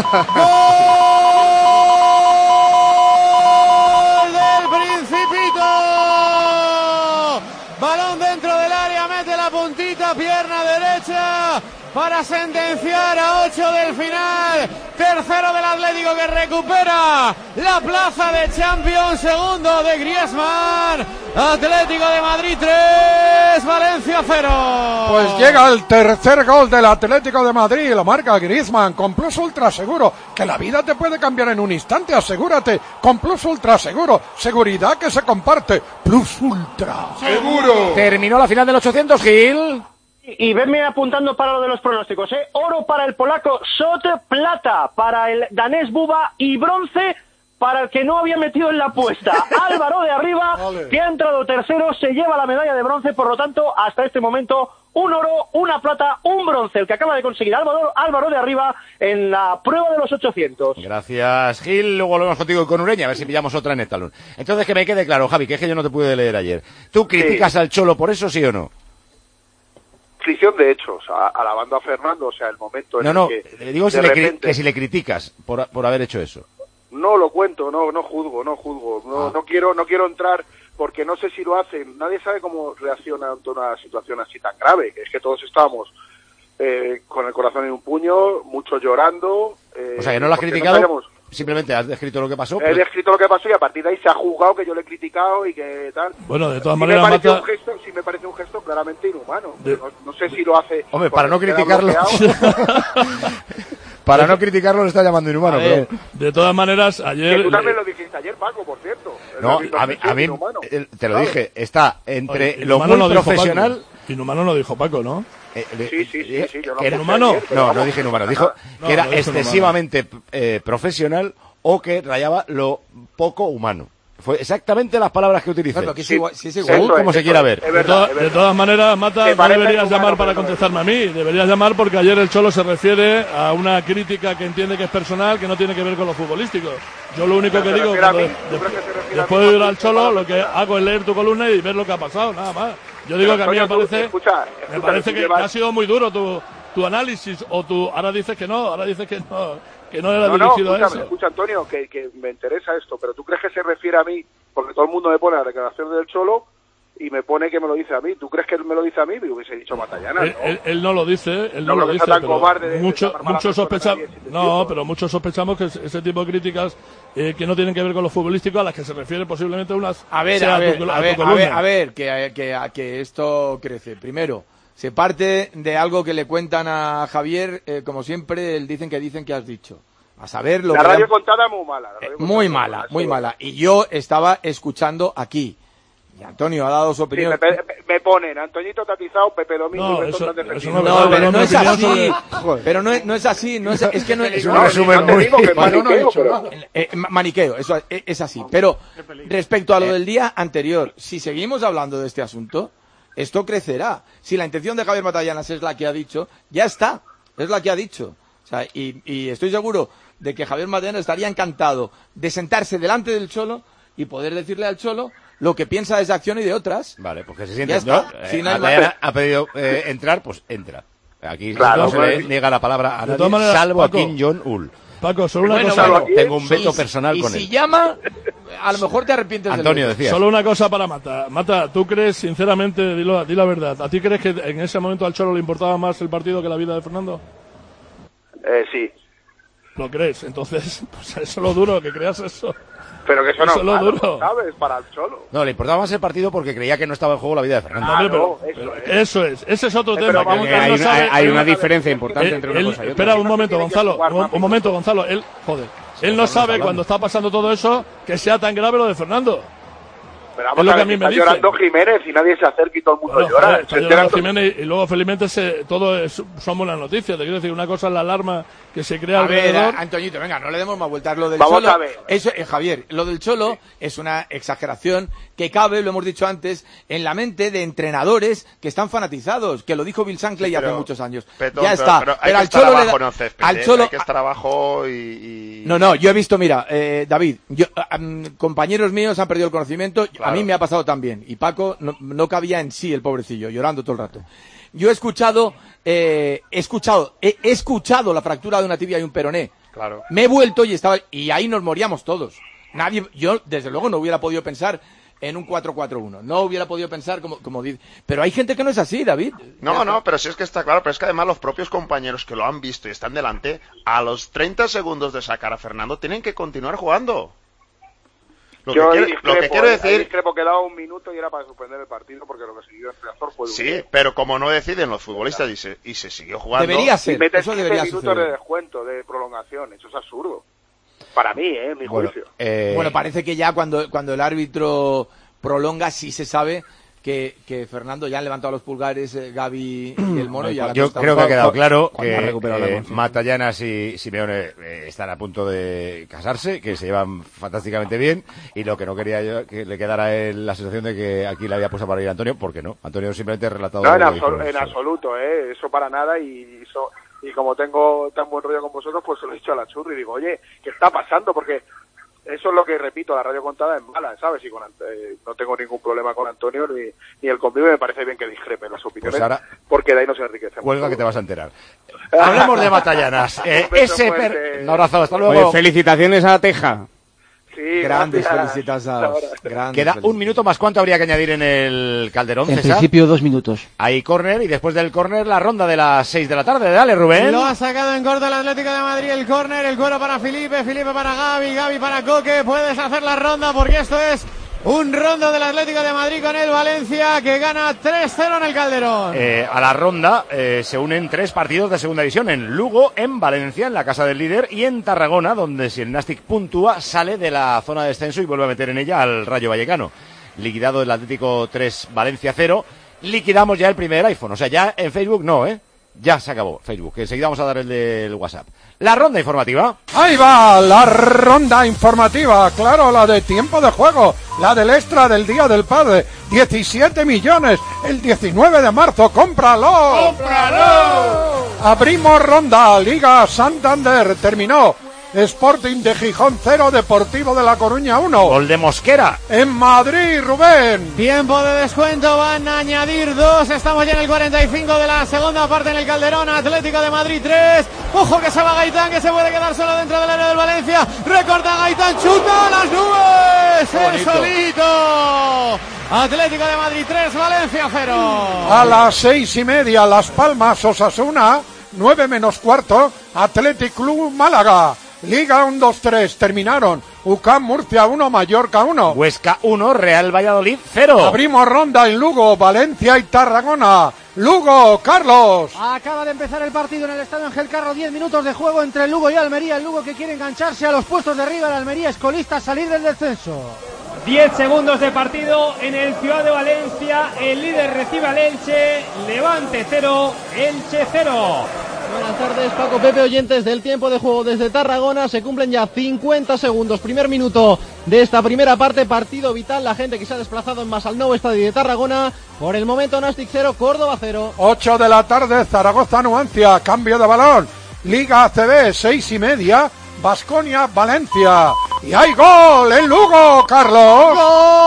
Gol del Principito. Balón dentro del área, mete la puntita, pierna derecha para sentenciar a ocho del final. Tercero del Atlético, que recupera la plaza de Champions. Segundo de Griezmann. Atlético de Madrid tres, Valencia cero. Pues llega el tercer gol del Atlético de Madrid, lo marca Griezmann con Plus Ultra Seguro, que la vida te puede cambiar en un instante, asegúrate con Plus Ultra Seguro, seguridad que se comparte, Plus Ultra Seguro. Terminó la final del ochocientos, Gil. Y venme apuntando para lo de los pronósticos, ¿eh? Oro para el polaco Sot, plata para el danés Buba y bronce para el que no había metido en la apuesta. Álvaro de Arriba, vale, que ha entrado tercero, se lleva la medalla de bronce, por lo tanto, hasta este momento, un oro, una plata, un bronce, el que acaba de conseguir Álvaro, Álvaro de Arriba en la prueba de los ochocientos. Gracias, Gil. Luego volvemos contigo con Ureña, a ver si pillamos otra en el talón. Entonces, que me quede claro, Javi, que es que yo no te pude leer ayer. ¿Tú criticas sí. al Cholo por eso, sí o no? Descripción de hechos, a, alabando a Fernando, o sea, el momento en no, el no, que... No, digo si repente, le, que si le criticas por, por haber hecho eso. No lo cuento, no no juzgo, no juzgo, no, ah. no quiero no quiero entrar porque no sé si lo hacen, nadie sabe cómo reacciona ante una situación así tan grave, que es que todos estábamos eh, con el corazón en un puño, muchos llorando. Eh, o sea, que no lo has criticado, no sabíamos... simplemente has descrito lo que pasó. He pues... descrito lo que pasó y a partir de ahí se ha juzgado que yo le he criticado y que tal. Bueno, de todas sí maneras, me parece Mata... un gesto, sí me parece un gesto claramente inhumano. De... No, no sé si lo hace... Hombre, para no criticarlo... Para no criticarlo lo está llamando inhumano, ver, pero... De todas maneras, ayer... Que tú también lo dijiste ayer, Paco, por cierto. No, a mí, a mí te lo dije, está entre Oye, lo muy no profesional... Inhumano lo dijo Paco, ¿no? Eh, sí, sí, sí, sí, yo que no ¿Inhumano? Ayer, no, no dije inhumano, dijo no, que era no dijo excesivamente eh, profesional o que rayaba lo poco humano. Fue exactamente las palabras que utilicé. Claro, que es igual, sí, es igual. Según como se quiera ver. De, to de todas maneras, Mata, no deberías llamar para contestarme a mí. Deberías llamar porque ayer el Cholo se refiere a una crítica que entiende que es personal, que no tiene que ver con lo futbolístico. Yo lo único que digo, cuando, de, de, después de ir al Cholo, lo que hago es leer tu columna y ver lo que ha pasado, nada más. Yo digo que a mí me parece, me parece que ha sido muy duro tu, tu análisis, o tu, ahora dices que no, ahora dices que no. Que no era no, dirigido no, escucha, a eso. Escucha, Antonio, que, que me interesa esto, pero ¿tú crees que se refiere a mí? Porque todo el mundo me pone la declaración del Cholo y me pone que me lo dice a mí. ¿Tú crees que él me lo dice a mí? Me hubiese dicho Matallana, ¿no? Él, él, él no lo dice, él no, no lo dice, tan pero cobarde de, mucho, de mucho sospechamos, no, ¿no? pero muchos sospechamos que ese tipo de críticas eh, que no tienen que ver con lo futbolístico, a las que se refiere posiblemente unas... A ver, a ver, a ver, a ver, a ver, que, que, que esto crece. Primero, se parte de algo que le cuentan a Javier, eh, como siempre, él dicen que dicen que has dicho. A saber lo la que radio han... contada muy mala. Eh, muy mala, muy mala. Y yo estaba escuchando aquí. Y Antonio ha dado su Sí, opinión. me, me ponen Antoñito tatizado, Pepe Domingo No, y eso- Beto tan eso defendido. no No, pero no mi es opinión así. sobre- Pero no es, no es así. No es, es que no es, Es un resumen muy- maniqueo, pero- Eh, ma- maniqueo, eso es, es así. Pero respecto a lo del día anterior, si seguimos hablando de este asunto, esto crecerá. Si la intención de Javier Matallanas es la que ha dicho, ya está. Es la que ha dicho. O sea, y, y estoy seguro de que Javier Matallanas estaría encantado de sentarse delante del Cholo y poder decirle al Cholo lo que piensa de esa acción y de otras. Vale, porque se Ya siente, está. ¿no? Si Eh, no hay Matallana más- ha pedido eh, entrar, pues entra. Aquí Claro, no se pues- le niega la palabra a De nadie, todas maneras, salvo Paco, a Kim Jong-un. Paco, solo una Bueno, cosa. bueno, Tengo un veto y- personal y con si él. llama, a lo mejor te arrepientes del Antonio, veto. decías. Solo una cosa para Mata. Mata, ¿tú crees, sinceramente, dilo, di la verdad, ¿a ti crees que en ese momento al Cholo le importaba más el partido que la vida de Fernando? Eh, sí. ¿Lo crees? Entonces, pues eso es lo duro, que creas eso. Pero que eso no Eso es es lo malo, duro. ¿sabes? Para el Cholo. No, le importaba más el partido porque creía que no estaba en juego la vida de Fernando. Hombre, pero, eso pero es. eso es, ese es otro Eh, tema. pero que vamos, él hay, no una, sabe- hay él- una diferencia importante él- entre una él- cosa y otra. Espera un momento, Tiene que Gonzalo. jugar Un, más un momento, Gonzalo. Él, joder, él no sabe cuando está pasando todo eso que sea tan grave lo de Fernando. Pero Es vamos lo a que ver, a mí que me está dicen. llorando Jiménez y nadie se acerca y todo el mundo Bueno, llora. joder, Se está enteran llorando todos- Jiménez y luego felizmente se, todo es, son buenas noticias. Te quiero decir, una cosa es la alarma que se crea A ver, alrededor. Antoñito, venga, no le demos más vueltas. Lo del Vamos Cholo, a ver. Eso, eh, Javier, lo del Cholo es una exageración que cabe, lo hemos dicho antes, en la mente de entrenadores que están fanatizados, que lo dijo Bill Shankly Sí, hace pero- muchos años. Petón, ya pero- está. pero hay Pero que al estar Cholo le abajo, da- no césped, al ¿eh? Cholo Hay que estar abajo y... y- No, no, yo he visto, mira, eh, David, yo, ah, mm, compañeros míos han perdido el conocimiento, a mí me ha pasado también, y Paco no, no cabía en sí el pobrecillo, llorando todo el rato. Yo he escuchado, eh, he escuchado, he, he escuchado la fractura de una tibia y un peroné. Claro. Me he vuelto y estaba, y ahí nos moríamos todos. Nadie, yo desde luego no hubiera podido pensar en un cuatro cuatro uno, no hubiera podido pensar como, como dice, pero hay gente que no es así, David. No, no, pero sí es que está claro, pero es que además los propios compañeros que lo han visto y están delante, a los treinta segundos de sacar a Fernando, tienen que continuar jugando. Lo que, Yo ahí quiero, lo que discrepo, quiero eh, ahí decir, discrepo que daba un minuto y era para suspender el partido porque lo que siguió el Riazor fue sí, duro. pero como no deciden los futbolistas y se, y se siguió jugando... Debería Y ser, metes eso quince debería minutos suceder. de descuento, de prolongación, eso es absurdo. Para mí, eh, mi Bueno, juicio. eh, Bueno, parece que ya cuando, cuando el árbitro prolonga sí se sabe que, que Fernando ya han levantado los pulgares, eh, Gaby y el Mono. Y a la Yo costa- creo que ha quedado claro cuando ha que recuperado la eh, confianza. Matallanas y Simeone eh, están a punto de casarse, que se llevan fantásticamente bien, y lo que no quería yo que le quedara a él la sensación de que aquí le había puesto para ir Antonio, porque no. Antonio simplemente ha relatado... No, en, lo que absol- dijo en él. absoluto, eh, eso para nada y eso, y como tengo tan buen rollo con vosotros, pues se lo he dicho a la churri y digo, oye, ¿qué está pasando? Porque eso es lo que repito, la radio contada es mala, ¿sabes? Y con Ant- eh, no tengo ningún problema con Antonio ni, ni el convivio, me parece bien que discrepen las opiniones, Pues ahora- porque de ahí nos enriquecemos. Cuelga que todos. te vas a enterar. Hablemos de Matallanas. Eh, Un beso ese fuerte. per- Un abrazo, hasta luego. Oye, felicitaciones a Teja. Sí, Grandes gracias. felicitaciones. Hasta Grandes Queda un felicitaciones. minuto más. ¿Cuánto habría que añadir en el Calderón, En César? principio, dos minutos. Hay córner y después del córner la ronda de las seis de la tarde. Dale, Rubén. Lo ha sacado en corto el Atlético de Madrid, el córner, el cuero para Felipe, Felipe para Gaby, Gaby para Coque. Puedes hacer la ronda porque esto es un rondo del Atlético de Madrid con el Valencia que gana tres cero en el Calderón. Eh, a la ronda eh, se unen tres partidos de segunda división, en Lugo, en Valencia, en la casa del líder, y en Tarragona, donde si el Nastic puntúa, sale de la zona de descenso y vuelve a meter en ella al Rayo Vallecano. Liquidado el Atlético tres, Valencia cero, liquidamos ya el primer iPhone. O sea, ya en Facebook no, ¿eh? Ya se acabó Facebook, que enseguida vamos a dar el del WhatsApp. La ronda informativa. Ahí va la ronda informativa, claro, la de tiempo de juego, la del extra del Día del Padre, diecisiete millones, el diecinueve de marzo, ¡cómpralo! ¡Cómpralo! Abrimos ronda, Liga Santander, terminó, Sporting de Gijón cero, Deportivo de La Coruña uno. Gol de Mosquera. En Madrid, Rubén. Tiempo de descuento, van a añadir dos. Estamos ya en el cuarenta y cinco de la segunda parte en el Calderón. Atlético de Madrid tres. Ojo que se va Gaitán, que se puede quedar solo dentro del área del Valencia. Recorta Gaitán, chuta a las nubes. El solito. Atlético de Madrid tres, Valencia cero. A las seis y media, Las Palmas, Osasuna, nueve menos cuarto, Athletic Club Málaga. Liga uno dos tres, terminaron. U C A M Murcia uno, Mallorca uno. Huesca uno, Real Valladolid cero. Abrimos ronda en Lugo, Valencia y Tarragona. Lugo, Carlos. Acaba de empezar el partido en el Estadio Ángel Carro, diez minutos de juego entre Lugo y Almería. El Lugo que quiere engancharse a los puestos de arriba, el Almería es colista, salir del descenso. diez segundos de partido en el Ciudad de Valencia. El líder recibe al Elche. Levante cero, Elche cero. Buenas tardes, Paco, Pepe, oyentes del tiempo de juego desde Tarragona. Se cumplen ya cincuenta segundos, primer minuto de esta primera parte, partido vital. La gente que se ha desplazado en masa al nuevo estadio de Tarragona. Por el momento, Nastic cero, Córdoba cero. ocho de la tarde, Zaragoza Nuancia, cambio de balón. Liga A C B, seis y media, Baskonia Valencia. Y hay gol en Lugo, Carlos.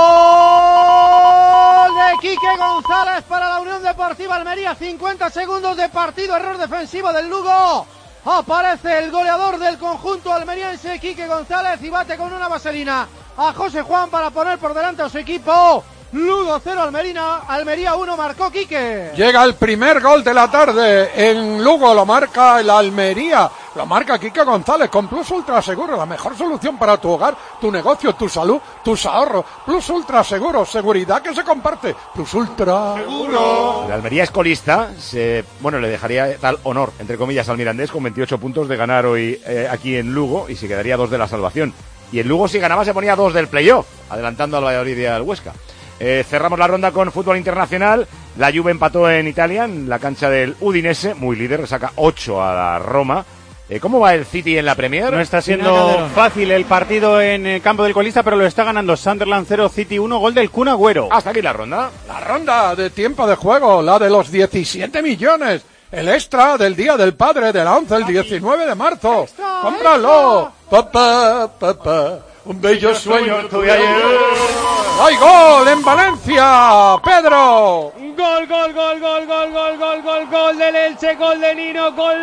¡Gol de Quique González para la Unión Deportiva Almería! cincuenta segundos de partido, error defensivo del Lugo. Aparece el goleador del conjunto almeriense, Quique González, y bate con una vaselina a José Juan para poner por delante a su equipo. Lugo cero, Almería, Almería uno, marcó Quique. Llega el primer gol de la tarde en Lugo, lo marca el Almería, lo marca Quique González con Plus Ultra Seguro, la mejor solución para tu hogar, tu negocio, tu salud, tus ahorros. Plus Ultra Seguro, seguridad que se comparte. Plus Ultra Seguro. El Almería es colista, se, bueno, le dejaría tal honor, entre comillas, al Mirandés con veintiocho puntos de ganar hoy eh, aquí en Lugo y se quedaría dos de la salvación. Y el Lugo si ganaba se ponía dos del playoff, adelantando al Valladolid y al Huesca. Eh, cerramos la ronda con fútbol internacional. La Juve empató en Italia, en la cancha del Udinese, muy líder, le saca ocho a la Roma. Eh, ¿Cómo va el City en la Premier? No está siendo fácil el partido en el campo del colista, pero lo está ganando Sunderland cero, City uno, gol del Kun Agüero. Hasta aquí la ronda. La ronda de tiempo de juego, la de los diecisiete millones. El extra del Día del Padre de la once, el diecinueve de marzo. Extra, ¡cómpralo! Papá, papá. Un bello sueño tuve ayer. ¡Hay gol en Valencia! ¡Pedro! Gol, gol, gol, gol, gol, gol, gol, gol, gol del Elche, gol de Nino, gol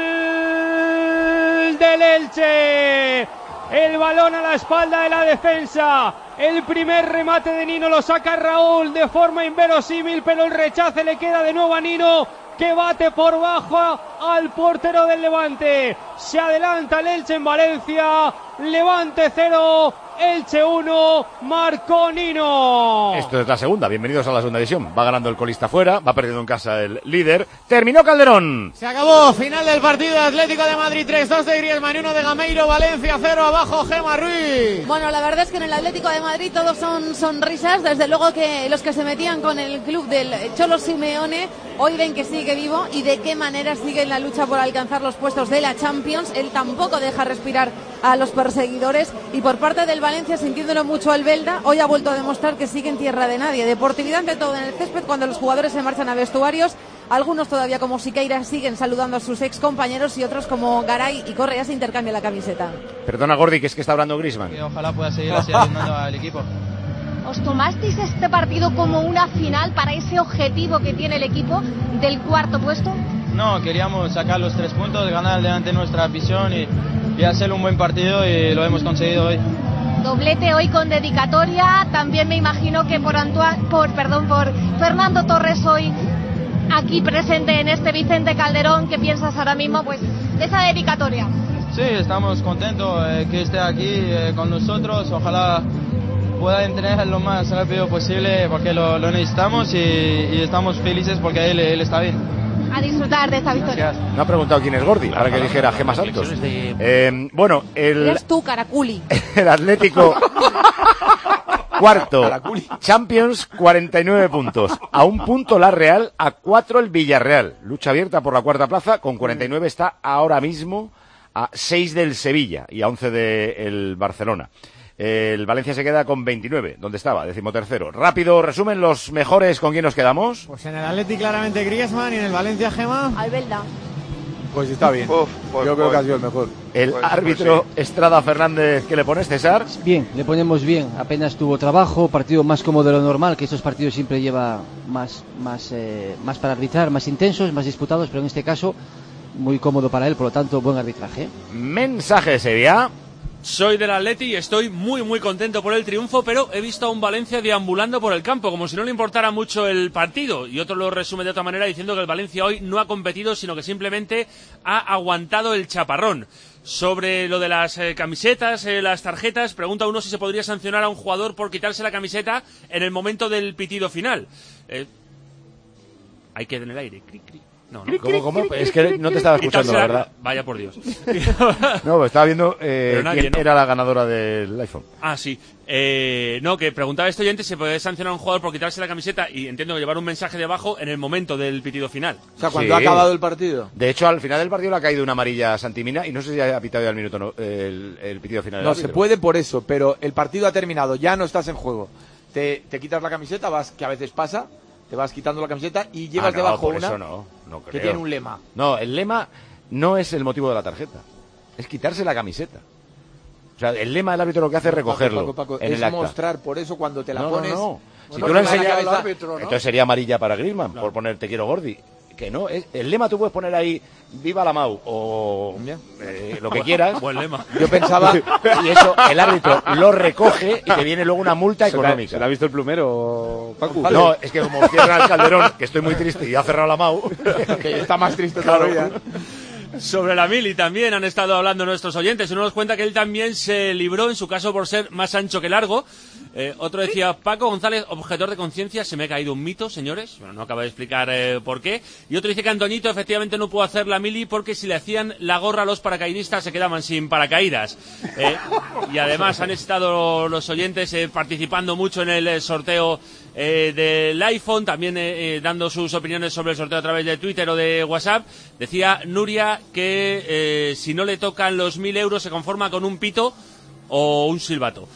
del Elche. El balón a la espalda de la defensa. El primer remate de Nino lo saca Raúl de forma inverosímil, pero el rechace le queda de nuevo a Nino, que bate por bajo al portero del Levante. Se adelanta el Elche en Valencia. Levante cero, Elche uno, marcó Nino. Esto es la segunda, bienvenidos a la segunda edición. Va ganando el colista fuera, va perdiendo en casa el líder. Terminó Calderón. Se acabó, final del partido. Atlético de Madrid tres, dos de Griezmann y uno de Gameiro. Valencia cero, abajo Gemma Ruiz. Bueno, la verdad es que en el Atlético de Madrid todos son sonrisas. Desde luego que los que se metían con el club del Cholo Simeone hoy ven que sigue vivo y de qué manera sigue en la lucha por alcanzar los puestos de la Champions. Él tampoco deja respirar a los perseguidores, y por parte del Valencia, sintiéndolo mucho al Belda, hoy ha vuelto a demostrar que sigue en tierra de nadie. Deportividad ante todo en el césped cuando los jugadores se marchan a vestuarios. Algunos todavía, como Siqueira, siguen saludando a sus ex compañeros, y otros como Garay y Correa se intercambian la camiseta. Perdona, Gordi, que es que está hablando Griezmann. Que ojalá pueda seguir así ayudando al equipo. ¿Os tomasteis este partido como una final para ese objetivo que tiene el equipo del cuarto puesto? No, queríamos sacar los tres puntos, ganar delante de nuestra afición y, y hacer un buen partido, y lo hemos conseguido hoy. Doblete hoy con dedicatoria, también me imagino que por Antoine, por perdón, por Fernando Torres hoy aquí presente en este Vicente Calderón. ¿Qué piensas ahora mismo, pues, de esa dedicatoria? Sí, estamos contentos eh, que esté aquí eh, con nosotros. Ojalá pueda entrenar lo más rápido posible porque lo, lo necesitamos, y, y estamos felices porque él, él está bien. A disfrutar de esta victoria. No ha preguntado quién es Gordi, para que dijera Gemma Santos. Eh, bueno, el, Eres tú, Caraculi. el Atlético cuarto, Champions, cuarenta y nueve puntos. A un punto la Real, a cuatro el Villarreal. Lucha abierta por la cuarta plaza, con cuarenta y nueve está ahora mismo a seis del Sevilla y a once del Barcelona. El Valencia se queda con veintinueve, donde estaba, decimotercero. Rápido resumen, los mejores, ¿con quién nos quedamos? Pues en el Atleti claramente Griezmann, y en el Valencia Gemma. Albelda. Pues está bien. Uf, pues, Yo creo pues, que ha sido el mejor. El pues, árbitro pues sí. Estrada Fernández, ¿qué le pones, César? Bien, le ponemos bien. Apenas tuvo trabajo, partido más cómodo de lo normal, que estos partidos siempre lleva más, más, eh, más para arbitrar, más intensos, más disputados, pero en este caso muy cómodo para él, por lo tanto buen arbitraje. Mensaje de Sevilla. Soy del Atleti y estoy muy muy contento por el triunfo, pero he visto a un Valencia deambulando por el campo, como si no le importara mucho el partido. Y otro lo resume de otra manera diciendo que el Valencia hoy no ha competido, sino que simplemente ha aguantado el chaparrón. Sobre lo de las eh, camisetas, eh, las tarjetas, pregunta uno si se podría sancionar a un jugador por quitarse la camiseta en el momento del pitido final. Eh, hay que en el aire, cri, cri. No, no. ¿Cómo, cómo? Es que no te estaba escuchando, la verdad. Vaya por Dios. No, pues estaba viendo eh, nadie, quién ¿no? era la ganadora del iPhone. Ah, sí. Eh, no, que preguntaba este oyente si se puede sancionar a un jugador por quitarse la camiseta y entiendo que llevar un mensaje debajo en el momento del pitido final. O sea, cuando Sí. ha acabado el partido. De hecho, al final del partido le ha caído una amarilla a Santimina y no sé si ha pitado ya el minuto no, el, el pitido final. del No, árbitro. se puede por eso, pero el partido ha terminado, ya no estás en juego. Te, te quitas la camiseta, vas, que a veces pasa, te vas quitando la camiseta y llevas Ah, no, debajo por una eso no, no que creo. tiene un lema. No, el lema no es el motivo de la tarjeta, es quitarse la camiseta. O sea, el lema del árbitro lo que hace es recogerlo Paco, Paco, Paco, en es el acta. mostrar, por eso cuando te la No, no, pones... no. Si Bueno, tú lo te la enseñas cabeza- al árbitro, ¿no? Entonces sería amarilla para Griezmann por poner te quiero Gordi. Que no, es, el lema tú puedes poner ahí viva la Mau o eh, lo que quieras. Buen lema. Yo pensaba y eso el árbitro lo recoge y te viene luego una multa ¿Se la- económica. ¿Se la ha visto el plumero, Pacu? No, es que como cierra el Calderón, que estoy muy triste y ha cerrado la Mau, que está más triste Claro. todavía. Sobre la mili también han estado hablando nuestros oyentes. Uno nos cuenta que él también se libró, en su caso, por ser más ancho que largo. Eh, otro decía, Paco González, objetor de conciencia, se me ha caído un mito, señores. Bueno, no acaba de explicar eh, por qué. Y otro dice que Antoñito efectivamente no pudo hacer la mili porque si le hacían la gorra a los paracaidistas se quedaban sin paracaídas. Eh, y además han estado los oyentes eh, participando mucho en el eh, sorteo eh, del iPhone, también eh, eh, dando sus opiniones sobre el sorteo a través de Twitter o de WhatsApp. Decía Nuria que eh, si no le tocan los mil euros se conforma con un pito o un silbato.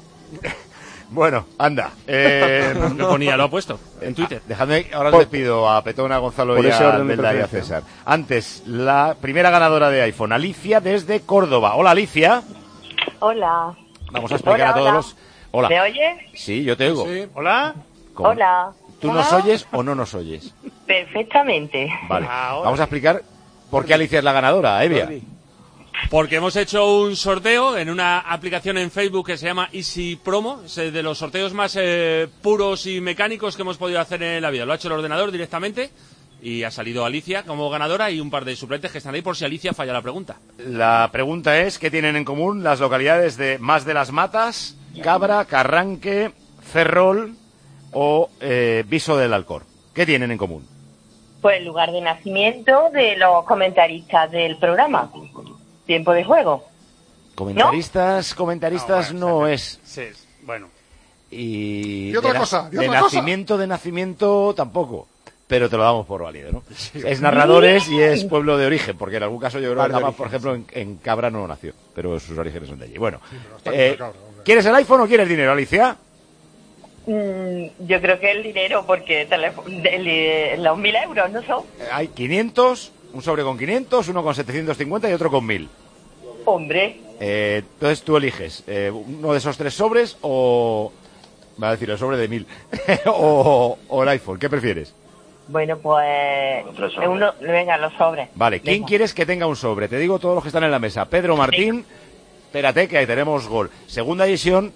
Bueno, anda. Eh, Lo ponía, lo ha puesto en Twitter. Dejadme, ahora os Por- despido a Petón, a Gonzalo por y ese a orden de Belda y a preferencia. César. Antes, la primera ganadora de iPhone, Alicia desde Córdoba. Hola, Alicia. Hola. Vamos a explicar Hola, a todos hola. los... Hola. ¿Me oyes? Sí, yo te oigo. Hola. ¿Cómo? Hola. ¿Tú nos oyes o no nos oyes? Perfectamente. Vale. Vamos a explicar por qué Alicia es la ganadora, Evia. Porque hemos hecho un sorteo en una aplicación en Facebook que se llama Easy Promo, es de los sorteos más eh, puros y mecánicos que hemos podido hacer en la vida. Lo ha hecho el ordenador directamente y ha salido Alicia como ganadora y un par de suplentes que están ahí por si Alicia falla la pregunta. La pregunta es, ¿qué tienen en común las localidades de Más de las Matas, Cabra, Carranque, Ferrol o eh, Viso del Alcor? ¿Qué tienen en común? Pues el lugar de nacimiento de los comentaristas del programa. Tiempo de juego. Comentaristas, comentaristas no, es. Sí, bueno. Y, Y otra de, cosa, y de otra cosa. nacimiento, de nacimiento tampoco. Pero te lo damos por válido, ¿no? Es narradores y es pueblo de origen, porque en algún caso yo creo que Gama, por ejemplo, en, en Cabra no nació, pero sus orígenes son de allí. Bueno, eh, ¿quieres el iPhone o quieres dinero, Alicia? Mm, yo creo que el dinero, porque teléfono, del- los mil euros, ¿no son? Eh, Hay quinientos, un sobre con quinientos, uno con setecientos cincuenta y otro con mil. Hombre, Eh, entonces tú eliges eh, uno de esos tres sobres o... Va a decir el sobre de mil. o, o el iPhone, ¿qué prefieres? bueno, pues uno, venga, los sobres. Vale, ¿quién Venga. quieres que tenga un sobre? Te digo todos los que están en la mesa. Pedro Martín, espérate que ahí tenemos gol. Segunda edición,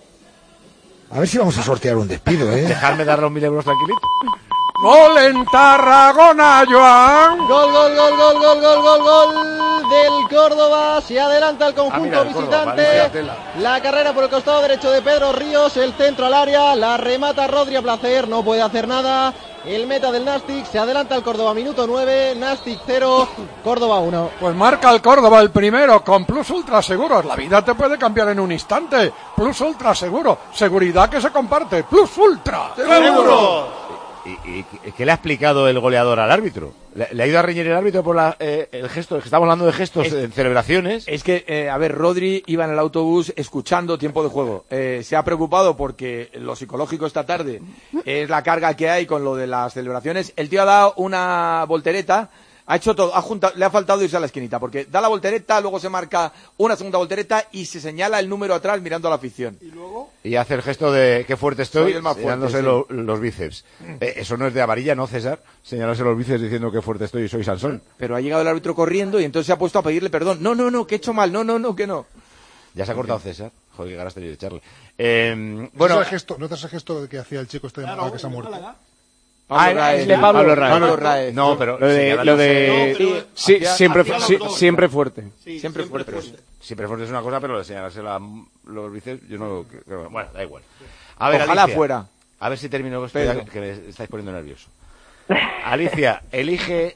A ver si vamos a sortear un despido, ¿eh? dejarme dar los mil euros tranquilito. Gol en Tarragona, Joan. Gol, gol, gol, gol, gol, gol, gol, gol del Córdoba. Se adelanta el conjunto Ah, mira, el Córdoba, visitante. Valencia, tela. La carrera por el costado derecho de Pedro Ríos. El centro al área. La remata Rodri a placer. No puede hacer nada. El meta del Nastic. Se adelanta el Córdoba. Minuto nueve. Nastic cero. Córdoba uno. Pues marca el Córdoba el primero con Plus Ultra Seguros. La vida te puede cambiar en un instante. Plus Ultra Seguro. Seguridad que se comparte. Plus Ultra. ¡Seguro! ¿Y, y, y qué le ha explicado el goleador al árbitro? ¿Le, le ha ido a reñir el árbitro por la, eh, el gesto? Es que estamos hablando de gestos Es- en celebraciones. Es que, eh, a ver, Rodri iba en el autobús escuchando tiempo de juego. Eh, se ha preocupado porque lo psicológico esta tarde es la carga que hay con lo de las celebraciones. El tío ha dado una voltereta, ha hecho todo, ha juntado, le ha faltado irse a la esquinita, porque da la voltereta, luego se marca una segunda voltereta y se señala el número atrás mirando a la afición. Y hace el gesto de qué fuerte estoy, Soy el más fuerte, señalándose sí. lo- los bíceps. Eh, eso no es de amarilla, ¿no, César? Señalarse los bíceps diciendo qué fuerte estoy y soy Sansón. Pero ha llegado el árbitro corriendo y entonces se ha puesto a pedirle perdón. No, no, no, que he hecho mal, no, no, no, que no. Ya se ha cortado César. Joder, qué ganas tenía de echarle. Eh, Bueno, bueno, el gesto, ¿no te haces el gesto que hacía el chico este que se ha muerto? Pablo Ah, Raez, el de Pablo, Pablo Raez. Pablo Raez. no, pero Lo de, señalándose- lo de No, pero sí, hacía- siempre, hacía sí, los dos. siempre fuerte. Siempre fuerte. siempre fuerte es una cosa, pero lo de señalarse la- los bíceps, yo no lo creo. Bueno, da igual. A ver, Ojalá Alicia, fuera. A ver si termino esto Pedro. ya, que me estáis poniendo nervioso. Alicia, elige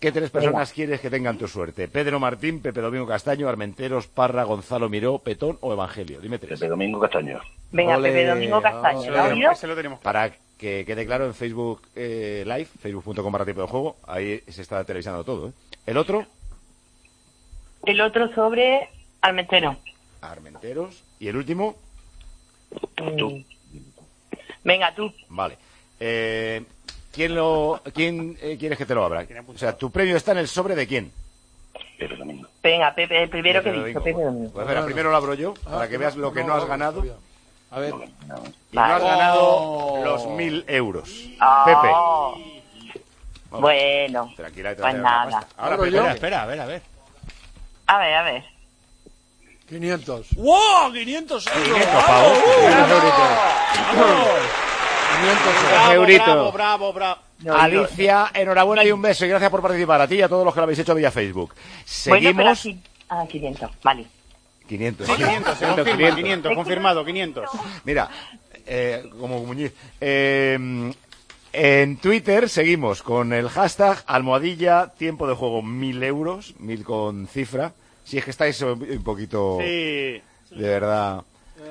¿Qué tres personas Venga. quieres que tengan tu suerte? Pedro Martín, Pepe Domingo Castaño, Armenteros, Parra, Gonzalo Miró, Petón o Evangelio. Dime tres. Pepe Domingo Castaño. Venga, Ole. Pepe Domingo Castaño, ¿lo has oído? Ese lo tenemos. Para que quede claro, en Facebook eh, Live, facebook punto com barra tiempo de juego, ahí se está televisando todo, ¿eh? ¿El otro? El otro sobre Armentero. Armenteros. ¿Y el último? Tú. Venga, tú. Vale. Eh, ¿Quién lo, quién eh, quieres que te lo abra? O sea, tu premio está en el sobre de quién. Pepe Domingo. Venga, Pepe, el primero Pepe que dijo, Domingo. Pepe Domingo. Pues espera, primero lo abro yo, para que veas lo que no has ganado. A ver. Y no has ganado los mil euros. Pepe. Oh. Bueno, Tranquila, te pues voy a dar la nada. pasta. Ahora, Abro Pepe, yo. espera, Espera, a ver, a ver. A ver, a ver. quinientos. ¡Wow! ¡quinientos euros! quinientos pavos. ¡Bravo, Eurito. bravo, bravo, bravo! No, Alicia, enhorabuena y un beso y gracias por participar a ti y a todos los que lo habéis hecho vía Facebook. Bueno, pero Seguimos. aquí... Ah, quinientos, vale. quinientos. Sí, quinientos, se confirma, quinientos, confirmado, quinientos. Mira, eh, como Muñiz. Eh, en Twitter seguimos con el hashtag almohadilla tiempo de juego mil euros, mil con cifra. Si es que estáis un poquito, Sí. de verdad.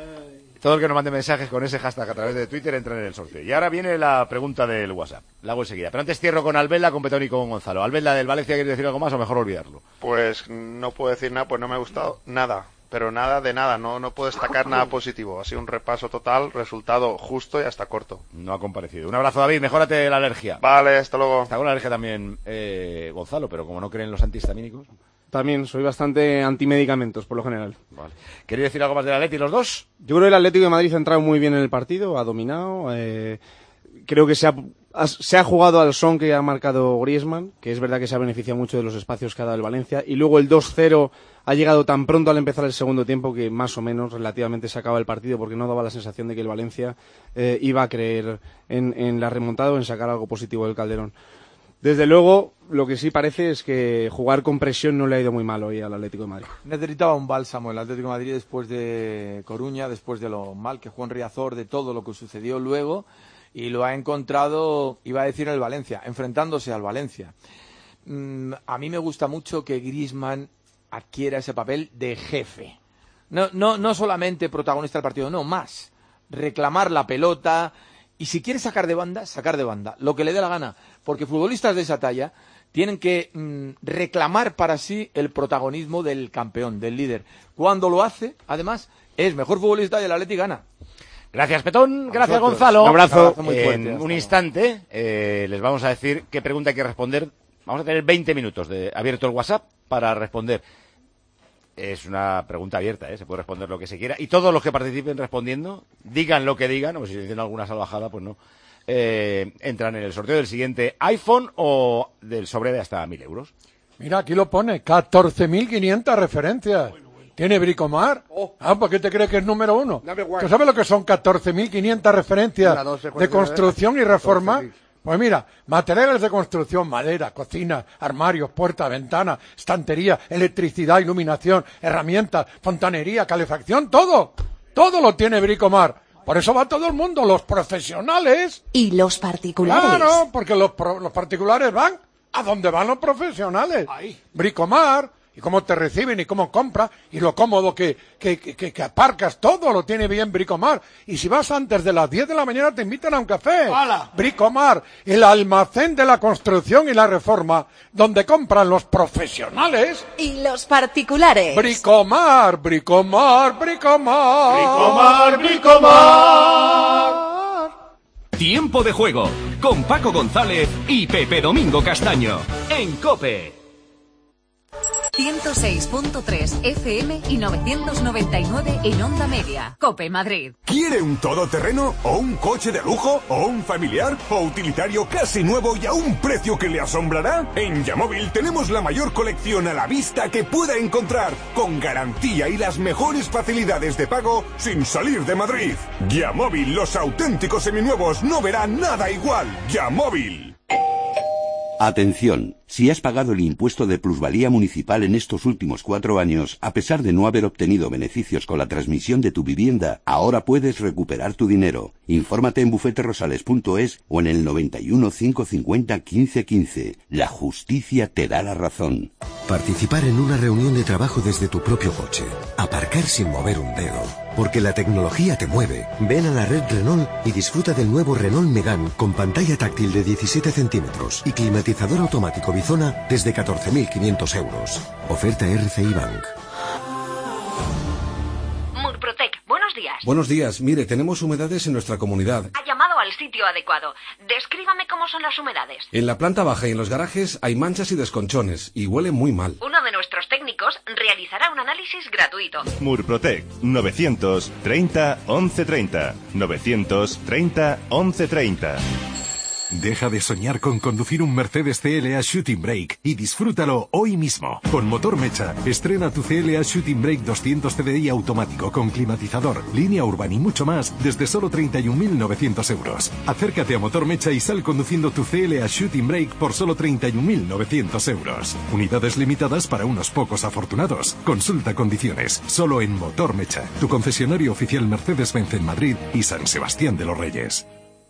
Todo el que nos mande mensajes con ese hashtag a través de Twitter entra en el sorteo. Y ahora viene la pregunta del WhatsApp. La hago enseguida. Pero antes cierro con Albelda, con Petón y con Gonzalo. Albelda del Valencia, ¿quieres decir algo más o mejor olvidarlo? Pues no puedo decir nada, pues no me ha gustado nada. Pero nada de nada, no, no puedo destacar nada positivo. Ha sido un repaso total, resultado justo y hasta corto. No ha comparecido. Un abrazo, David. Mejórate la alergia. Vale, hasta luego. Está con la alergia también eh, Gonzalo, pero como no creen los antihistamínicos. También soy bastante antimedicamentos, por lo general. Vale. ¿Queréis decir algo más del Atleti, los dos? Yo creo que el Atlético de Madrid ha entrado muy bien en el partido, ha dominado. Eh, creo que se ha, ha- se ha jugado al son que ha marcado Griezmann, que es verdad que se ha beneficiado mucho de los espacios que ha dado el Valencia. Y luego el dos cero ha llegado tan pronto al empezar el segundo tiempo que más o menos relativamente se acaba el partido, porque no daba la sensación de que el Valencia eh, iba a creer en, en la remontada o en sacar algo positivo del Calderón. Desde luego, lo que sí parece es que jugar con presión no le ha ido muy mal hoy al Atlético de Madrid. Necesitaba un bálsamo el Atlético de Madrid después de Coruña, después de lo mal que jugó en Riazor, de todo lo que sucedió luego, y lo ha encontrado, iba a decir, en el Valencia, enfrentándose al Valencia. Mm, a mí me gusta mucho que Griezmann adquiera ese papel de jefe. No, no, no solamente protagonista del partido, no, más. Reclamar la pelota, y si quiere sacar de banda, sacar de banda, lo que le dé la gana. Porque futbolistas de esa talla tienen que mmm, reclamar para sí el protagonismo del campeón, del líder. Cuando lo hace, además, es mejor futbolista y el Atleti gana. Gracias, Petón. Gracias, vosotros. Gonzalo. Un abrazo muy fuerte, En hasta un luego. instante eh, les vamos a decir qué pregunta hay que responder. Vamos a tener veinte minutos de abierto el WhatsApp para responder. Es una pregunta abierta, ¿eh? Se puede responder lo que se quiera. Y todos los que participen respondiendo, digan lo que digan, o si dicen alguna salvajada, pues no. Eh, entran en el sorteo del siguiente iPhone o del sobre de hasta mil euros. Mira, aquí lo pone, catorce mil quinientas referencias. ¿Tiene Bricomar? Ah, ¿por qué te crees que es número uno? ¿Tú sabes lo que son catorce mil quinientas referencias Una, dos, de cuatro, construcción y reforma? catorce mil. Pues mira, materiales de construcción, madera, cocina, armarios, puertas, ventanas, estantería, electricidad, iluminación, herramientas, fontanería, calefacción, todo. Todo lo tiene Bricomar. Por eso va todo el mundo, los profesionales. ¿Y los particulares? Claro, porque los, pro- los particulares van a donde van los profesionales. Bricomar, y cómo te reciben y cómo compras, y lo cómodo que, que, que, que aparcas, todo lo tiene bien Bricomar. Y si vas antes de las diez de la mañana te invitan a un café. ¡Hala! Bricomar, el almacén de la construcción y la reforma, donde compran los profesionales. ¿Y los particulares? Bricomar, Bricomar, Bricomar. Bricomar, Bricomar. Tiempo de juego con Paco González y Pepe Domingo Castaño en COPE. ciento seis punto tres F M y novecientos noventa y nueve en Onda Media. COPE Madrid. ¿Quiere un todoterreno o un coche de lujo o un familiar o utilitario casi nuevo y a un precio que le asombrará? En Yamóvil tenemos la mayor colección a la vista que pueda encontrar, con garantía y las mejores facilidades de pago sin salir de Madrid. Yamóvil, los auténticos seminuevos no verán nada igual. Yamóvil. Atención, si has pagado el impuesto de plusvalía municipal en estos últimos cuatro años, a pesar de no haber obtenido beneficios con la transmisión de tu vivienda, ahora puedes recuperar tu dinero. Infórmate en bufete rosales punto es o en el noventa y uno, cinco cincuenta, quince quince. La justicia te da la razón. Participar en una reunión de trabajo desde tu propio coche. Aparcar sin mover un dedo. Porque la tecnología te mueve. Ven a la red Renault y disfruta del nuevo Renault Megane con pantalla táctil de diecisiete centímetros y climatizador automático Bizona desde catorce mil quinientos euros. Oferta R C I Bank. Murprotec, buenos días. Buenos días. Mire, tenemos humedades en nuestra comunidad. Ha llamado al sitio adecuado. Descríbame cómo son las humedades. En la planta baja y en los garajes hay manchas y desconchones y huele muy mal. Uno de nuestros técnicos realizará un análisis gratuito. Murprotec, novecientos treinta, once treinta. novecientos treinta, once treinta. Deja de soñar con conducir un Mercedes C L A Shooting Brake y disfrútalo hoy mismo. Con Motor Mecha, estrena tu C L A Shooting Brake doscientos C D I automático con climatizador, línea urban y mucho más desde solo treinta y un mil novecientos euros. Acércate a Motor Mecha y sal conduciendo tu C L A Shooting Brake por solo treinta y un mil novecientos euros. Unidades limitadas para unos pocos afortunados. Consulta condiciones, solo en Motor Mecha, tu concesionario oficial Mercedes-Benz en Madrid y San Sebastián de los Reyes.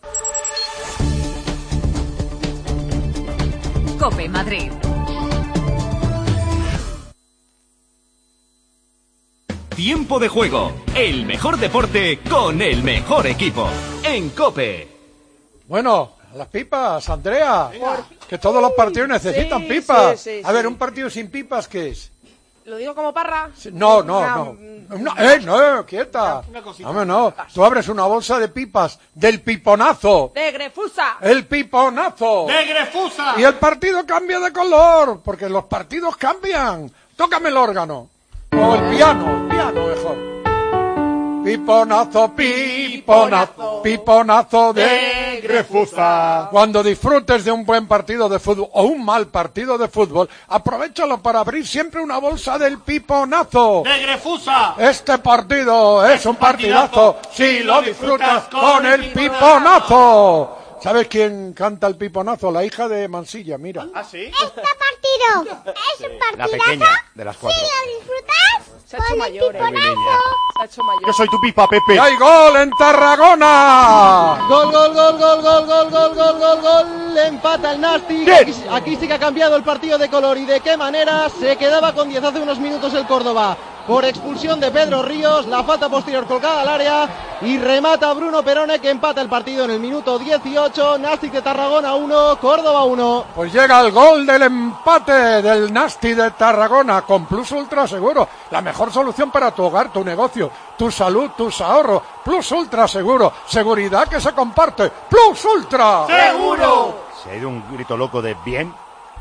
COPE Madrid. Tiempo de juego, el mejor deporte con el mejor equipo. En COPE. Bueno, las pipas, Andrea. Venga. Que todos los partidos necesitan Sí, pipas. sí, sí, A ver, sí. un partido sin pipas, ¿qué es? ¿Lo digo como Parra? No, no, Una- no. No, eh, no, quieta. Una cosita. Hombre, no. Tú abres una bolsa de pipas del piponazo. ¡De Grefusa! El piponazo. ¡De Grefusa! Y el partido cambia de color, porque los partidos cambian. Tócame el órgano. O el piano, el piano mejor. Piponazo, piponazo, piponazo de Grefusa. Cuando disfrutes de un buen partido de fútbol o un mal partido de fútbol, aprovéchalo para abrir siempre una bolsa del piponazo. ¡De Grefusa! Este partido es un partidazo si lo disfrutas con el piponazo. ¿Sabes quién canta el piponazo? La hija de Mansilla, mira. ¿Ah, sí? Este partido es un La partidazo. pequeña de las cuatro. Si lo disfrutas Se ha hecho con mayor, el eh, mi piponazo. niña. Se ha hecho mayor. Yo soy tu pipa, Pepe. ¡Y hay gol en Tarragona! Gol, gol, gol, gol, gol, gol, gol, gol, gol, gol. Empata el Nastic. Aquí, aquí sí que ha cambiado el partido de color. ¿Y de qué manera? Se quedaba con diez hace unos minutos el Córdoba. Por expulsión de Pedro Ríos, la falta posterior colgada al área y remata Bruno Perone, que empata el partido en el minuto dieciocho. Nastic de Tarragona uno, Córdoba uno. Pues llega el gol del empate del Nasti de Tarragona con Plus Ultra Seguro. La mejor solución para tu hogar, tu negocio, tu salud, tus ahorros. Plus Ultra Seguro. Seguridad que se comparte. Plus Ultra. ¡Seguro! Se ha ido un grito loco de bien.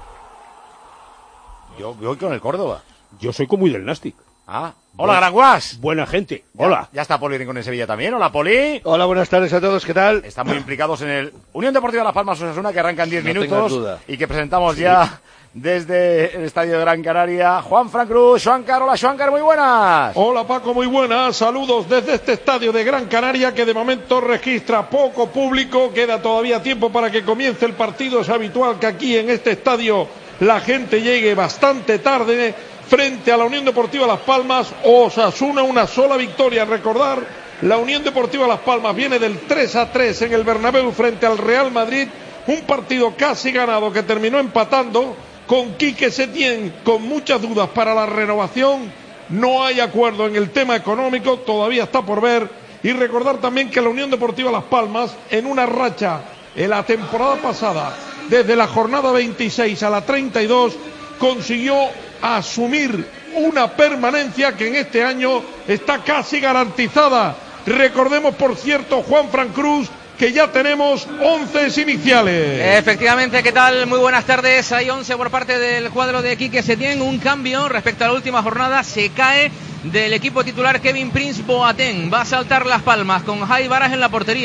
Yo yo voy con el Córdoba. Yo soy como muy del Nastic. Ah, hola, Gran Guas. Buena gente. Ya- Hola. Ya está Poli Rincón en Sevilla también. Hola, Poli. Hola, buenas tardes a todos. ¿Qué tal? Están muy implicados en el Unión Deportiva Las Palmas Osasuna, que arranca en diez No tengas minutos duda. y que presentamos ya desde el Estadio de Gran Canaria. Juan Fran Cruz, Juancar. Hola, Juancar, muy buenas. Hola Paco, muy buenas. Saludos desde este estadio de Gran Canaria que de momento registra poco público. Queda todavía tiempo para que comience el partido. Es habitual que aquí en este estadio la gente llegue bastante tarde. Frente a la Unión Deportiva Las Palmas, Osasuna una sola victoria. Recordar, la Unión Deportiva Las Palmas viene del tres a tres en el Bernabéu frente al Real Madrid. Un partido casi ganado que terminó empatando con Quique Setién, con muchas dudas para la renovación. No hay acuerdo en el tema económico, todavía está por ver. Y recordar también que la Unión Deportiva Las Palmas, en una racha en la temporada pasada, desde la jornada veintiséis a la treinta y dos, consiguió asumir una permanencia que en este año está casi garantizada. Recordemos, por cierto, Juan Fran Cruz, que ya tenemos once iniciales. Efectivamente, ¿qué tal? Muy buenas tardes. Hay once por parte del cuadro de Quique Setién. Un cambio respecto a la última jornada. Se cae del equipo titular Kevin Prince Boateng. Va a saltar Las Palmas con Jai Varas en la portería.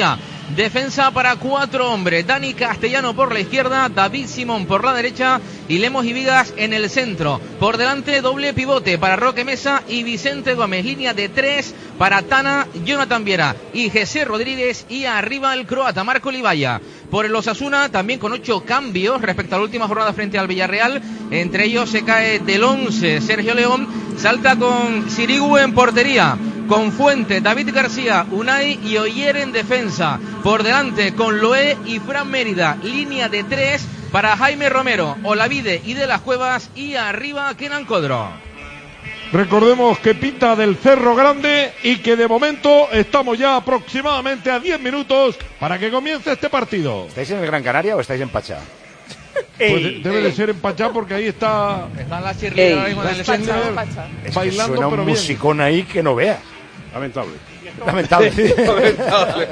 Defensa para cuatro hombres. Dani Castellano por la izquierda, David Simón por la derecha y Lemos y Vigas en el centro. Por delante, doble pivote para Roque Mesa y Vicente Gómez. Línea de tres para Tana, Jonathan Viera y José Rodríguez. Y arriba el croata Marco Libaya. Por el Osasuna, también con ocho cambios respecto a la última jornada frente al Villarreal. Entre ellos se cae del once Sergio León. Salta con Sirigu en portería, con Fuente, David García, Unai y Oyer en defensa. Por delante con Loé y Fran Mérida. Línea de tres para Jaime Romero, Olavide y De las Cuevas. Y arriba Kenan Codro. Recordemos que pinta del Cerro Grande y que de momento estamos ya aproximadamente a diez minutos para que comience este partido. ¿Estáis en el Gran Canaria o estáis en Pachá? Pues de, debe de ser en Pachá porque ahí está... Están las cheerleaders ahora mismo en el centro. Es que bailando, suena un pero bien. musicón ahí que no veas. Lamentable. Lamentable. Lamentable.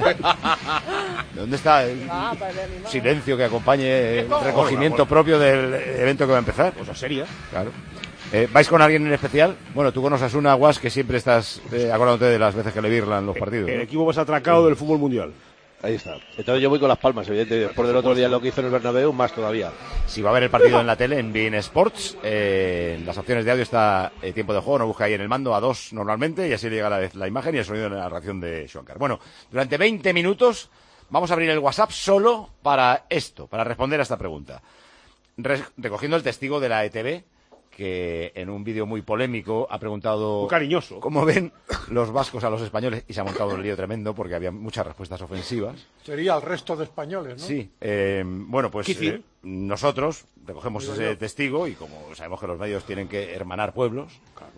¿Dónde está el silencio que acompañe el recogimiento propio del evento que va a empezar? Cosa seria. Claro. Eh, ¿Vais con alguien en especial? Bueno, tú conoces una Guas que siempre estás eh, acordándote de las veces que le virlan los partidos. El ¿no? equipo más atracado del fútbol mundial. Ahí está. Entonces yo voy con Las Palmas, evidentemente. Después del otro día lo que hizo en el Bernabéu, más todavía. Si va a ver el partido en la tele, en beIN Sports, eh, en las opciones de audio está eh, tiempo de juego, no busca ahí en el mando a dos normalmente, y así le llega la, la imagen y el sonido en la reacción de Schwankar. Bueno, durante veinte minutos vamos a abrir el WhatsApp solo para esto, para responder a esta pregunta. Re- recogiendo el testigo de la E T V, que en un vídeo muy polémico ha preguntado Muy cariñoso. cómo ven los vascos a los españoles, y se ha montado un lío tremendo porque había muchas respuestas ofensivas. Sería el resto de españoles, ¿no? Sí, eh, bueno, pues ¿Qué eh, nosotros recogemos ese testigo y como sabemos que los medios tienen que hermanar pueblos,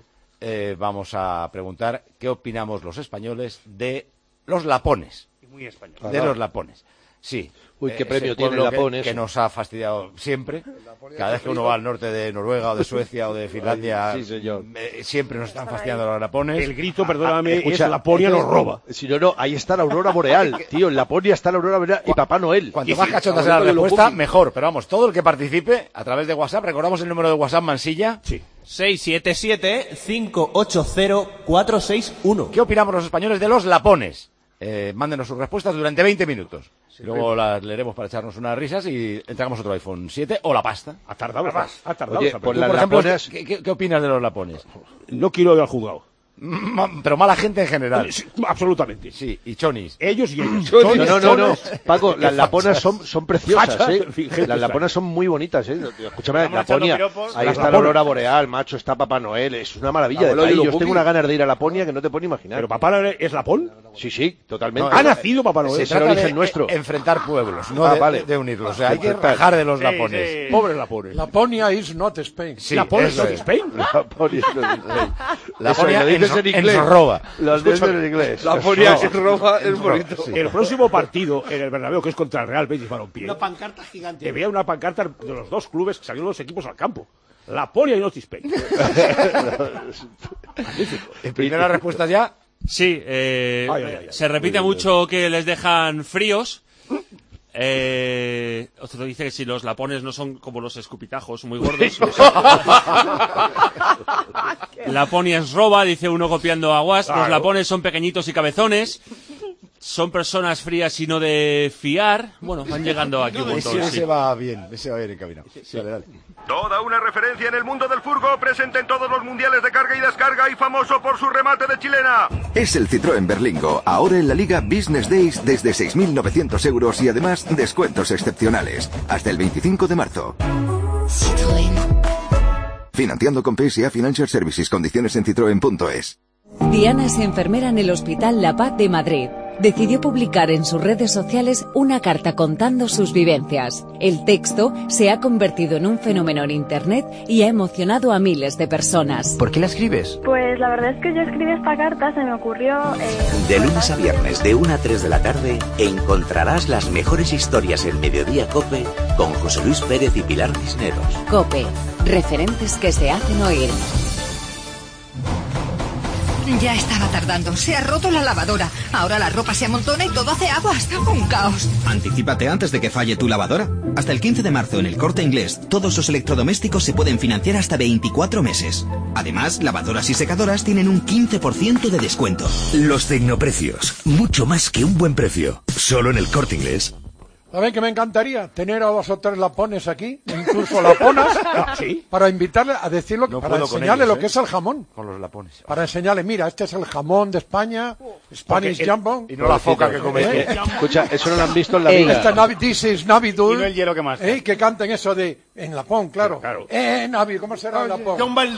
eh, vamos a preguntar qué opinamos los españoles de los lapones. Muy español. De los lapones. Sí. Uy, qué Eh, premio ese tiene el pueblo que- Lapón que, eso. nos ha fastidiado siempre. Cada vez que uno va al norte de Noruega o de Suecia o de Finlandia, Sí, señor. eh, siempre nos están fastidiando los lapones. El grito, perdóname, Escucha, es Laponia nos roba. Si no, no, ahí está la aurora boreal, tío. En Laponia está la aurora boreal y Papá Noel. Cuanto más cachonda sea la respuesta, mejor. Pero vamos, todo el que participe a través de WhatsApp, recordamos el número de WhatsApp Mansilla. Sí. seis siete siete, cinco ocho cero, cuatro seis uno. ¿Qué opinamos los españoles de los lapones? Eh, mándenos sus respuestas durante veinte minutos. Luego las leeremos para echarnos unas risas y entregamos otro iPhone siete o la pasta. Ha tardado, ha tardado. Oye, esa por Tú, las por ejemplo, laponas- ¿qué, qué, qué opinas de los lapones? No quiero ir al juzgado. Ma- Pero mala gente en general. Sí, absolutamente. Sí, y chonis. Ellos y ellos. No, no, no, no. Paco, Qué las laponas fachas. son, son preciosas, Fachas, ¿eh? fíjate, Las está. laponas son muy bonitas, ¿eh? Escúchame, Estamos echando Laponia, piropos. ahí Las está la laponas. aurora boreal, macho, está Papá Noel, es una maravilla de Abuelo país. Yulo Yo tengo Puki. una ganas de ir a Laponia que no te puedes imaginar. Pero Papá Noel es Lapón. Sí, sí, totalmente. No, Ha eh, nacido Papá Noel. Se Es el trata origen de nuestro. eh, enfrentar pueblos, no Ah, de, vale. de- de unirlos. O sea, hay que Enfrentar. rajar de los Sí, lapones. sí. Pobres Lapones. Laponia is not Spain. Sí, Lapón eso es es. Spain. Laponia es lo dice. Laponia Eso, lo dices en- en en inglés. Zorroba. Lo dices en inglés. Laponia Zorroba. sin roja es bonito. Sí. El próximo partido en el Bernabéu, que es contra el Real Betis Balompié, Una pancarta gigante. que vea una pancarta de los dos clubes que salieron los equipos al campo. Laponia y Not Spain. En primera respuesta ya. Sí, eh, Ay, ay, ay, ay. se repite mucho que les dejan fríos. Eh, otro dice que si los lapones no son como los escupitajos, muy gordos. Laponia es roba, dice uno copiando a Guas. Los Claro. lapones son pequeñitos y cabezones. Son personas frías y no de fiar. Bueno, van llegando aquí un montón. Ese, sí. ese va bien, ese va bien encaminado. Dale, dale. Toda una referencia en el mundo del furgo, presente en todos los mundiales de carga y descarga y famoso por su remate de chilena. Es el Citroën Berlingo, ahora en la Liga Business Days desde seis mil novecientos euros y además descuentos excepcionales. Hasta el veinticinco de marzo. Financiando con P S A Financial Services, condiciones en citroen punto es. Diana es enfermera en el Hospital La Paz de Madrid. Decidió publicar en sus redes sociales una carta contando sus vivencias. El texto se ha convertido en un fenómeno en Internet y ha emocionado a miles de personas. ¿Por qué la escribes? Pues la verdad es que yo escribí esta carta, se me ocurrió... Eh, De lunes a viernes, de una a tres de la tarde, encontrarás las mejores historias en Mediodía COPE con José Luis Pérez y Pilar Cisneros. COPE. Referentes que se hacen oír. Ya estaba tardando. Se ha roto la lavadora. Ahora la ropa se amontona y todo hace aguas. Un caos. Anticípate antes de que falle tu lavadora. Hasta el quince de marzo en El Corte Inglés, todos los electrodomésticos se pueden financiar hasta veinticuatro meses. Además, lavadoras y secadoras tienen un quince por ciento de descuento. Los tecnoprecios. Mucho más que un buen precio. Solo en El Corte Inglés. ¿Saben que me encantaría tener a dos o tres lapones aquí, incluso laponas, ¿sí? Para invitarle a decirlo, no para enseñarle ellos, lo ¿eh? que es el jamón. Con los lapones. Para enseñarle, mira, este es el jamón de España, Spanish el, Jambon. Y no la foca que come. ¿Eh? Escucha, eso no lo han visto en la vida. Este Navi, this is Navidul. Y no el hielo que más. ¿Eh? Que canten eso de, en Lapón, claro. claro. Eh, Navi, ¿cómo será en Lapón?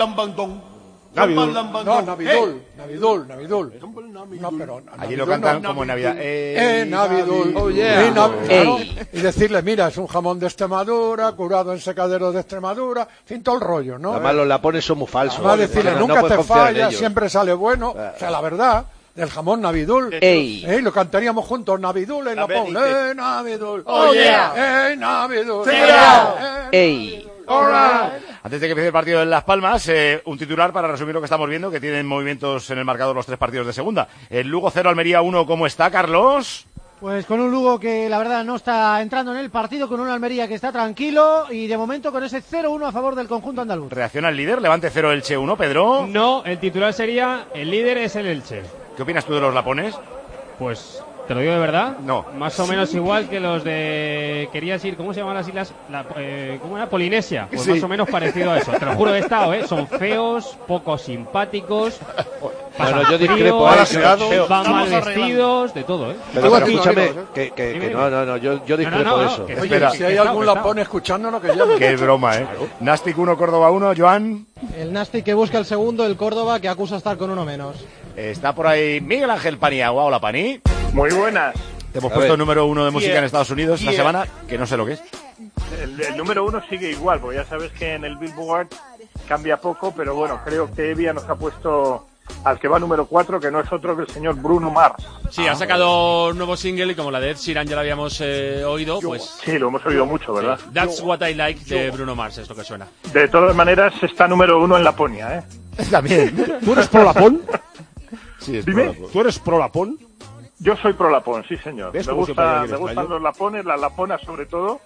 Navidul. No, Navidul, Navidul, Navidul. No, pero allí lo cantan no, como en Navidad. Eh, Navidul. Oh, yeah. eh, Nav claro. Y decirle, mira, es un jamón de Extremadura, curado en secadero de Extremadura, en fin, todo el rollo, ¿no? Además, los lapones son muy falsos. Va a decirle, no, nunca no te falla, siempre sale bueno. Ah. O sea, la verdad, del jamón Navidul. Ey. Eh, lo cantaríamos juntos, Navidul en Lapón. Eh, Navidul. Oh, yeah. Eh, Navidul. Sí, yeah. Ey. Right. Antes de que empiece el partido en Las Palmas, eh, un titular para resumir lo que estamos viendo, que tienen movimientos en el marcador los tres partidos de segunda. El Lugo cero, Almería uno, ¿cómo está, Carlos? Pues con un Lugo que la verdad no está entrando en el partido, con una Almería que está tranquilo y de momento con ese cero uno a favor del conjunto andaluz. Reacciona el líder, Levante cero, Elche uno, Pedro. No, el titular sería, el líder es el Elche. ¿Qué opinas tú de los lapones? Pues... ¿Te lo digo de verdad? No. Más o menos igual que los de... Querías ir, ¿cómo se llaman las islas? La, eh, ¿Cómo era? Polinesia. Pues sí. Más o menos parecido a eso. Te lo juro, he estado, ¿eh? Son feos, poco simpáticos. Bueno, yo discrepo. ¿eh? Van mal vestidos, de todo, ¿eh? Pero, pero escúchame, que, que, que no, no, no, yo, yo discrepo no, no, no, de eso. Oye, espera, si hay algún lapón escuchándonos, que llame. Qué broma, ¿eh? Claro. Nastic uno, Córdoba uno, Joan. El Nastic que busca el segundo, el Córdoba que acusa estar con uno menos. Está por ahí Miguel Ángel Paniagua. Hola, Pani. Muy buenas. Te hemos a puesto ver. número uno de música yeah. en Estados Unidos esta yeah. semana, que no sé lo que es. El, el número uno sigue igual, porque ya sabes que en el Billboard cambia poco, pero bueno, creo que Evia nos ha puesto al que va número cuatro, que no es otro que el señor Bruno Mars. Sí, ah, ha sacado un nuevo single y como la de Ed Sheeran ya la habíamos eh, oído, pues... Sí, lo hemos oído mucho, ¿verdad? Sí. That's What I Like de Bruno Mars, es lo que suena. De todas maneras, está número uno en Laponia, ¿eh? También. ¿Tú eres pro Lapón? Sí, es Dime. pro Lapón. ¿Tú eres pro Lapón? Yo soy pro Lapón, sí señor. Me, gusta, me gustan los lapones, las laponas sobre todo,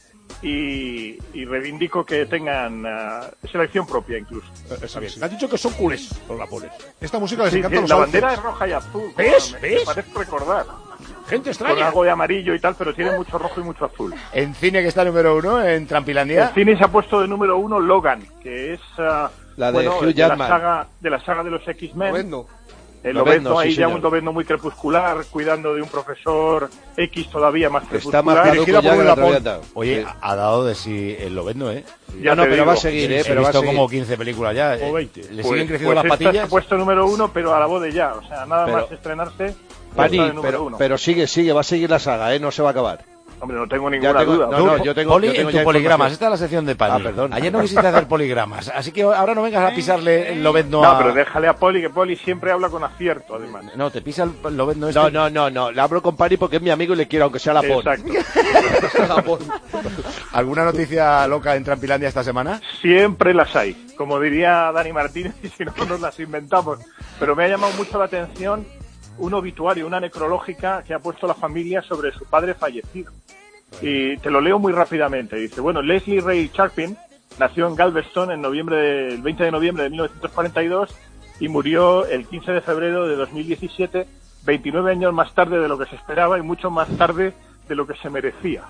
y, y reivindico que tengan uh, selección propia incluso. Eh, está bien. Me has dicho que son culés los lapones. Esta música les sí, encanta sí, los la sauces. bandera es roja y azul. ¿Ves? Me, ¿Ves? me parece recordar. Gente extraña. Con algo de amarillo y tal, pero tiene mucho rojo y mucho azul. En cine, que está número uno, en Trampilandia. En cine se ha puesto de número uno Logan, que es uh, la de bueno, Hugh Jackman. De la saga de, la saga de los X-Men. Lobezno. El Lobezno, Lobezno, ahí sí, ya señor. un Lobezno muy crepuscular, cuidando de un profesor X todavía más crepuscular. Está marcado Dirigida por por un Lapón. Oye, sí. ha dado de sí el Lobezno, ¿eh? Ya no, no, pero digo. va a seguir, ¿eh? He Pero va a visto seguir. como quince películas ya. O veinte. ¿Le pues, siguen creciendo pues las esta patillas? se ha puesto número uno, pero a la voz de ya. O sea, nada pero, más estrenarse. Pani, número pero, uno. pero sigue, sigue, va a seguir la saga, ¿eh? No se va a acabar. Hombre, no tengo ninguna tengo, duda. No, no, yo tengo, Poli, yo tengo en tu ya poligramas. Esta es la sección de Pani. Ah, perdón. Ayer no quisiste hacer poligramas, así que ahora no vengas a pisarle el Lobezno No, a... pero déjale a Poli, que Poli siempre habla con acierto, además. No, te pisa el Lobezno este. No, no, no, no. Le hablo con Pani porque es mi amigo y le quiero, aunque sea Lapón. Exacto. ¿Alguna noticia loca en Trampilandia esta semana? Siempre las hay. Como diría Dani Martínez, y si no, nos las inventamos. Pero me ha llamado mucho la atención un obituario, una necrológica que ha puesto la familia sobre su padre fallecido. Y te lo leo muy rápidamente. Dice, bueno, Leslie Ray Sharpin nació en Galveston en noviembre de, el veinte de noviembre de mil novecientos cuarenta y dos y murió el quince de febrero de dos mil diecisiete, veintinueve años más tarde de lo que se esperaba y mucho más tarde de lo que se merecía.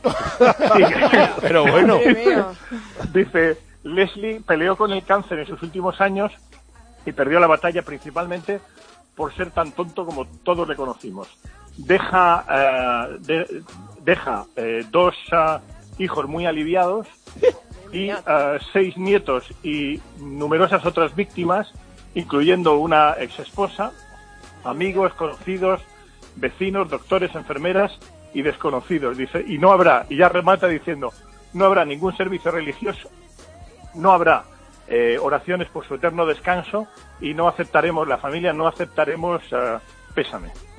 Pero bueno. Dice, Leslie peleó con el cáncer en sus últimos años y perdió la batalla principalmente por ser tan tonto como todos le conocimos. Deja, uh, de, deja eh, dos uh, hijos muy aliviados y uh, seis nietos y numerosas otras víctimas, incluyendo una exesposa, amigos, conocidos, vecinos, doctores, enfermeras y desconocidos. Dice, y no habrá, y ya remata diciendo, no habrá ningún servicio religioso, no habrá eh, oraciones por su eterno descanso y no aceptaremos, la familia no aceptaremos uh, pésame.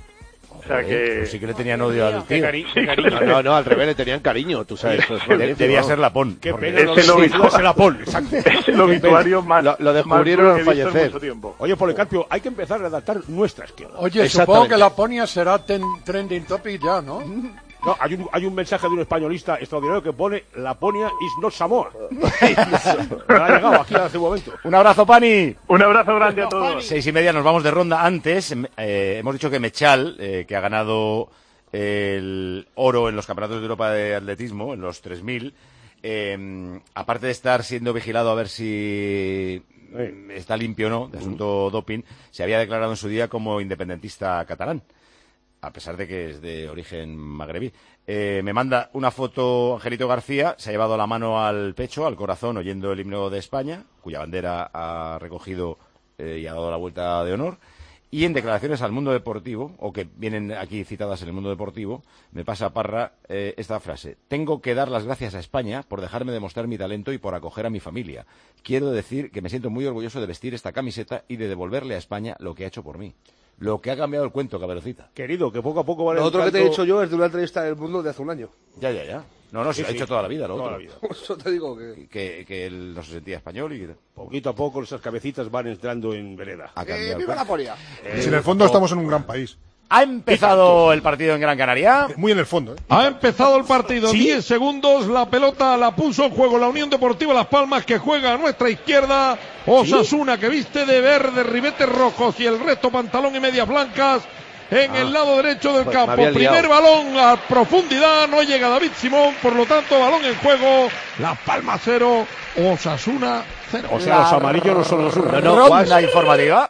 O sea que... Pues sí que le tenían odio al Qué tío. cari- qué cariño. No, no, no, al revés, le tenían cariño, tú sabes. Eso es De- magnífico. debía ser Lapón. Qué porque- pena, Este lo lo de hizo- ser Lapón, exacto. Es el obituario más, Lo, lo más descubrieron duro al que he visto en fallecer. mucho tiempo. Oye, Policarpio, hay que empezar a redactar nuestra izquierda. Oye, Exactamente. supongo que Laponia será ten- trending topic ya, ¿no? No, hay un, hay un mensaje de un españolista extraordinario que pone Laponia is not Samoa. Me ha llegado aquí hace un momento. Un abrazo, Pani. Un abrazo grande a todos. Seis y media nos vamos de ronda. Antes eh, hemos dicho que Mechal, eh, que ha ganado el oro en los campeonatos de Europa de atletismo, en los tres mil, eh, aparte de estar siendo vigilado a ver si eh, está limpio o no de asunto doping, se había declarado en su día como independentista catalán, a pesar de que es de origen magrebí. Eh, me manda una foto Angelito García, se ha llevado la mano al pecho, al corazón, oyendo el himno de España, cuya bandera ha recogido eh, y ha dado la vuelta de honor. Y en declaraciones al Mundo Deportivo, o que vienen aquí citadas en el Mundo Deportivo, me pasa Parra eh, esta frase: tengo que dar las gracias a España por dejarme demostrar mi talento y por acoger a mi familia. Quiero decir que me siento muy orgulloso de vestir esta camiseta y de devolverle a España lo que ha hecho por mí. Lo que ha cambiado el cuento, Caperucita. Querido, que poco a poco va Lo otro que te he entrando- dicho yo es de una entrevista en El Mundo de hace un año. Ya, ya, ya. No, no, Sí, se lo ha sí. hecho toda la vida, lo Toda otro. la vida. Eso te digo que... Que, que él no se sentía español y que Poquito a poco esas cabecitas van entrando en vereda. ha cambiado el ¡Viva cuento. Laponia! Eh, Si en el fondo estamos en un gran país. Ha empezado el partido en Gran Canaria. Muy en el fondo, ¿eh? Ha empezado el partido, diez segundos, la pelota la puso en juego la Unión Deportiva Las Palmas, que juega a nuestra izquierda, Osasuna que viste de verde, ribetes rojos y el resto pantalón y medias blancas en Ah. el lado derecho del Pues me campo. había liado. Primer balón a profundidad, no llega David Simón, por lo tanto balón en juego, Las Palmas cero, Osasuna cero. O sea, los amarillos no son los unos. No, no, Ronda informativa.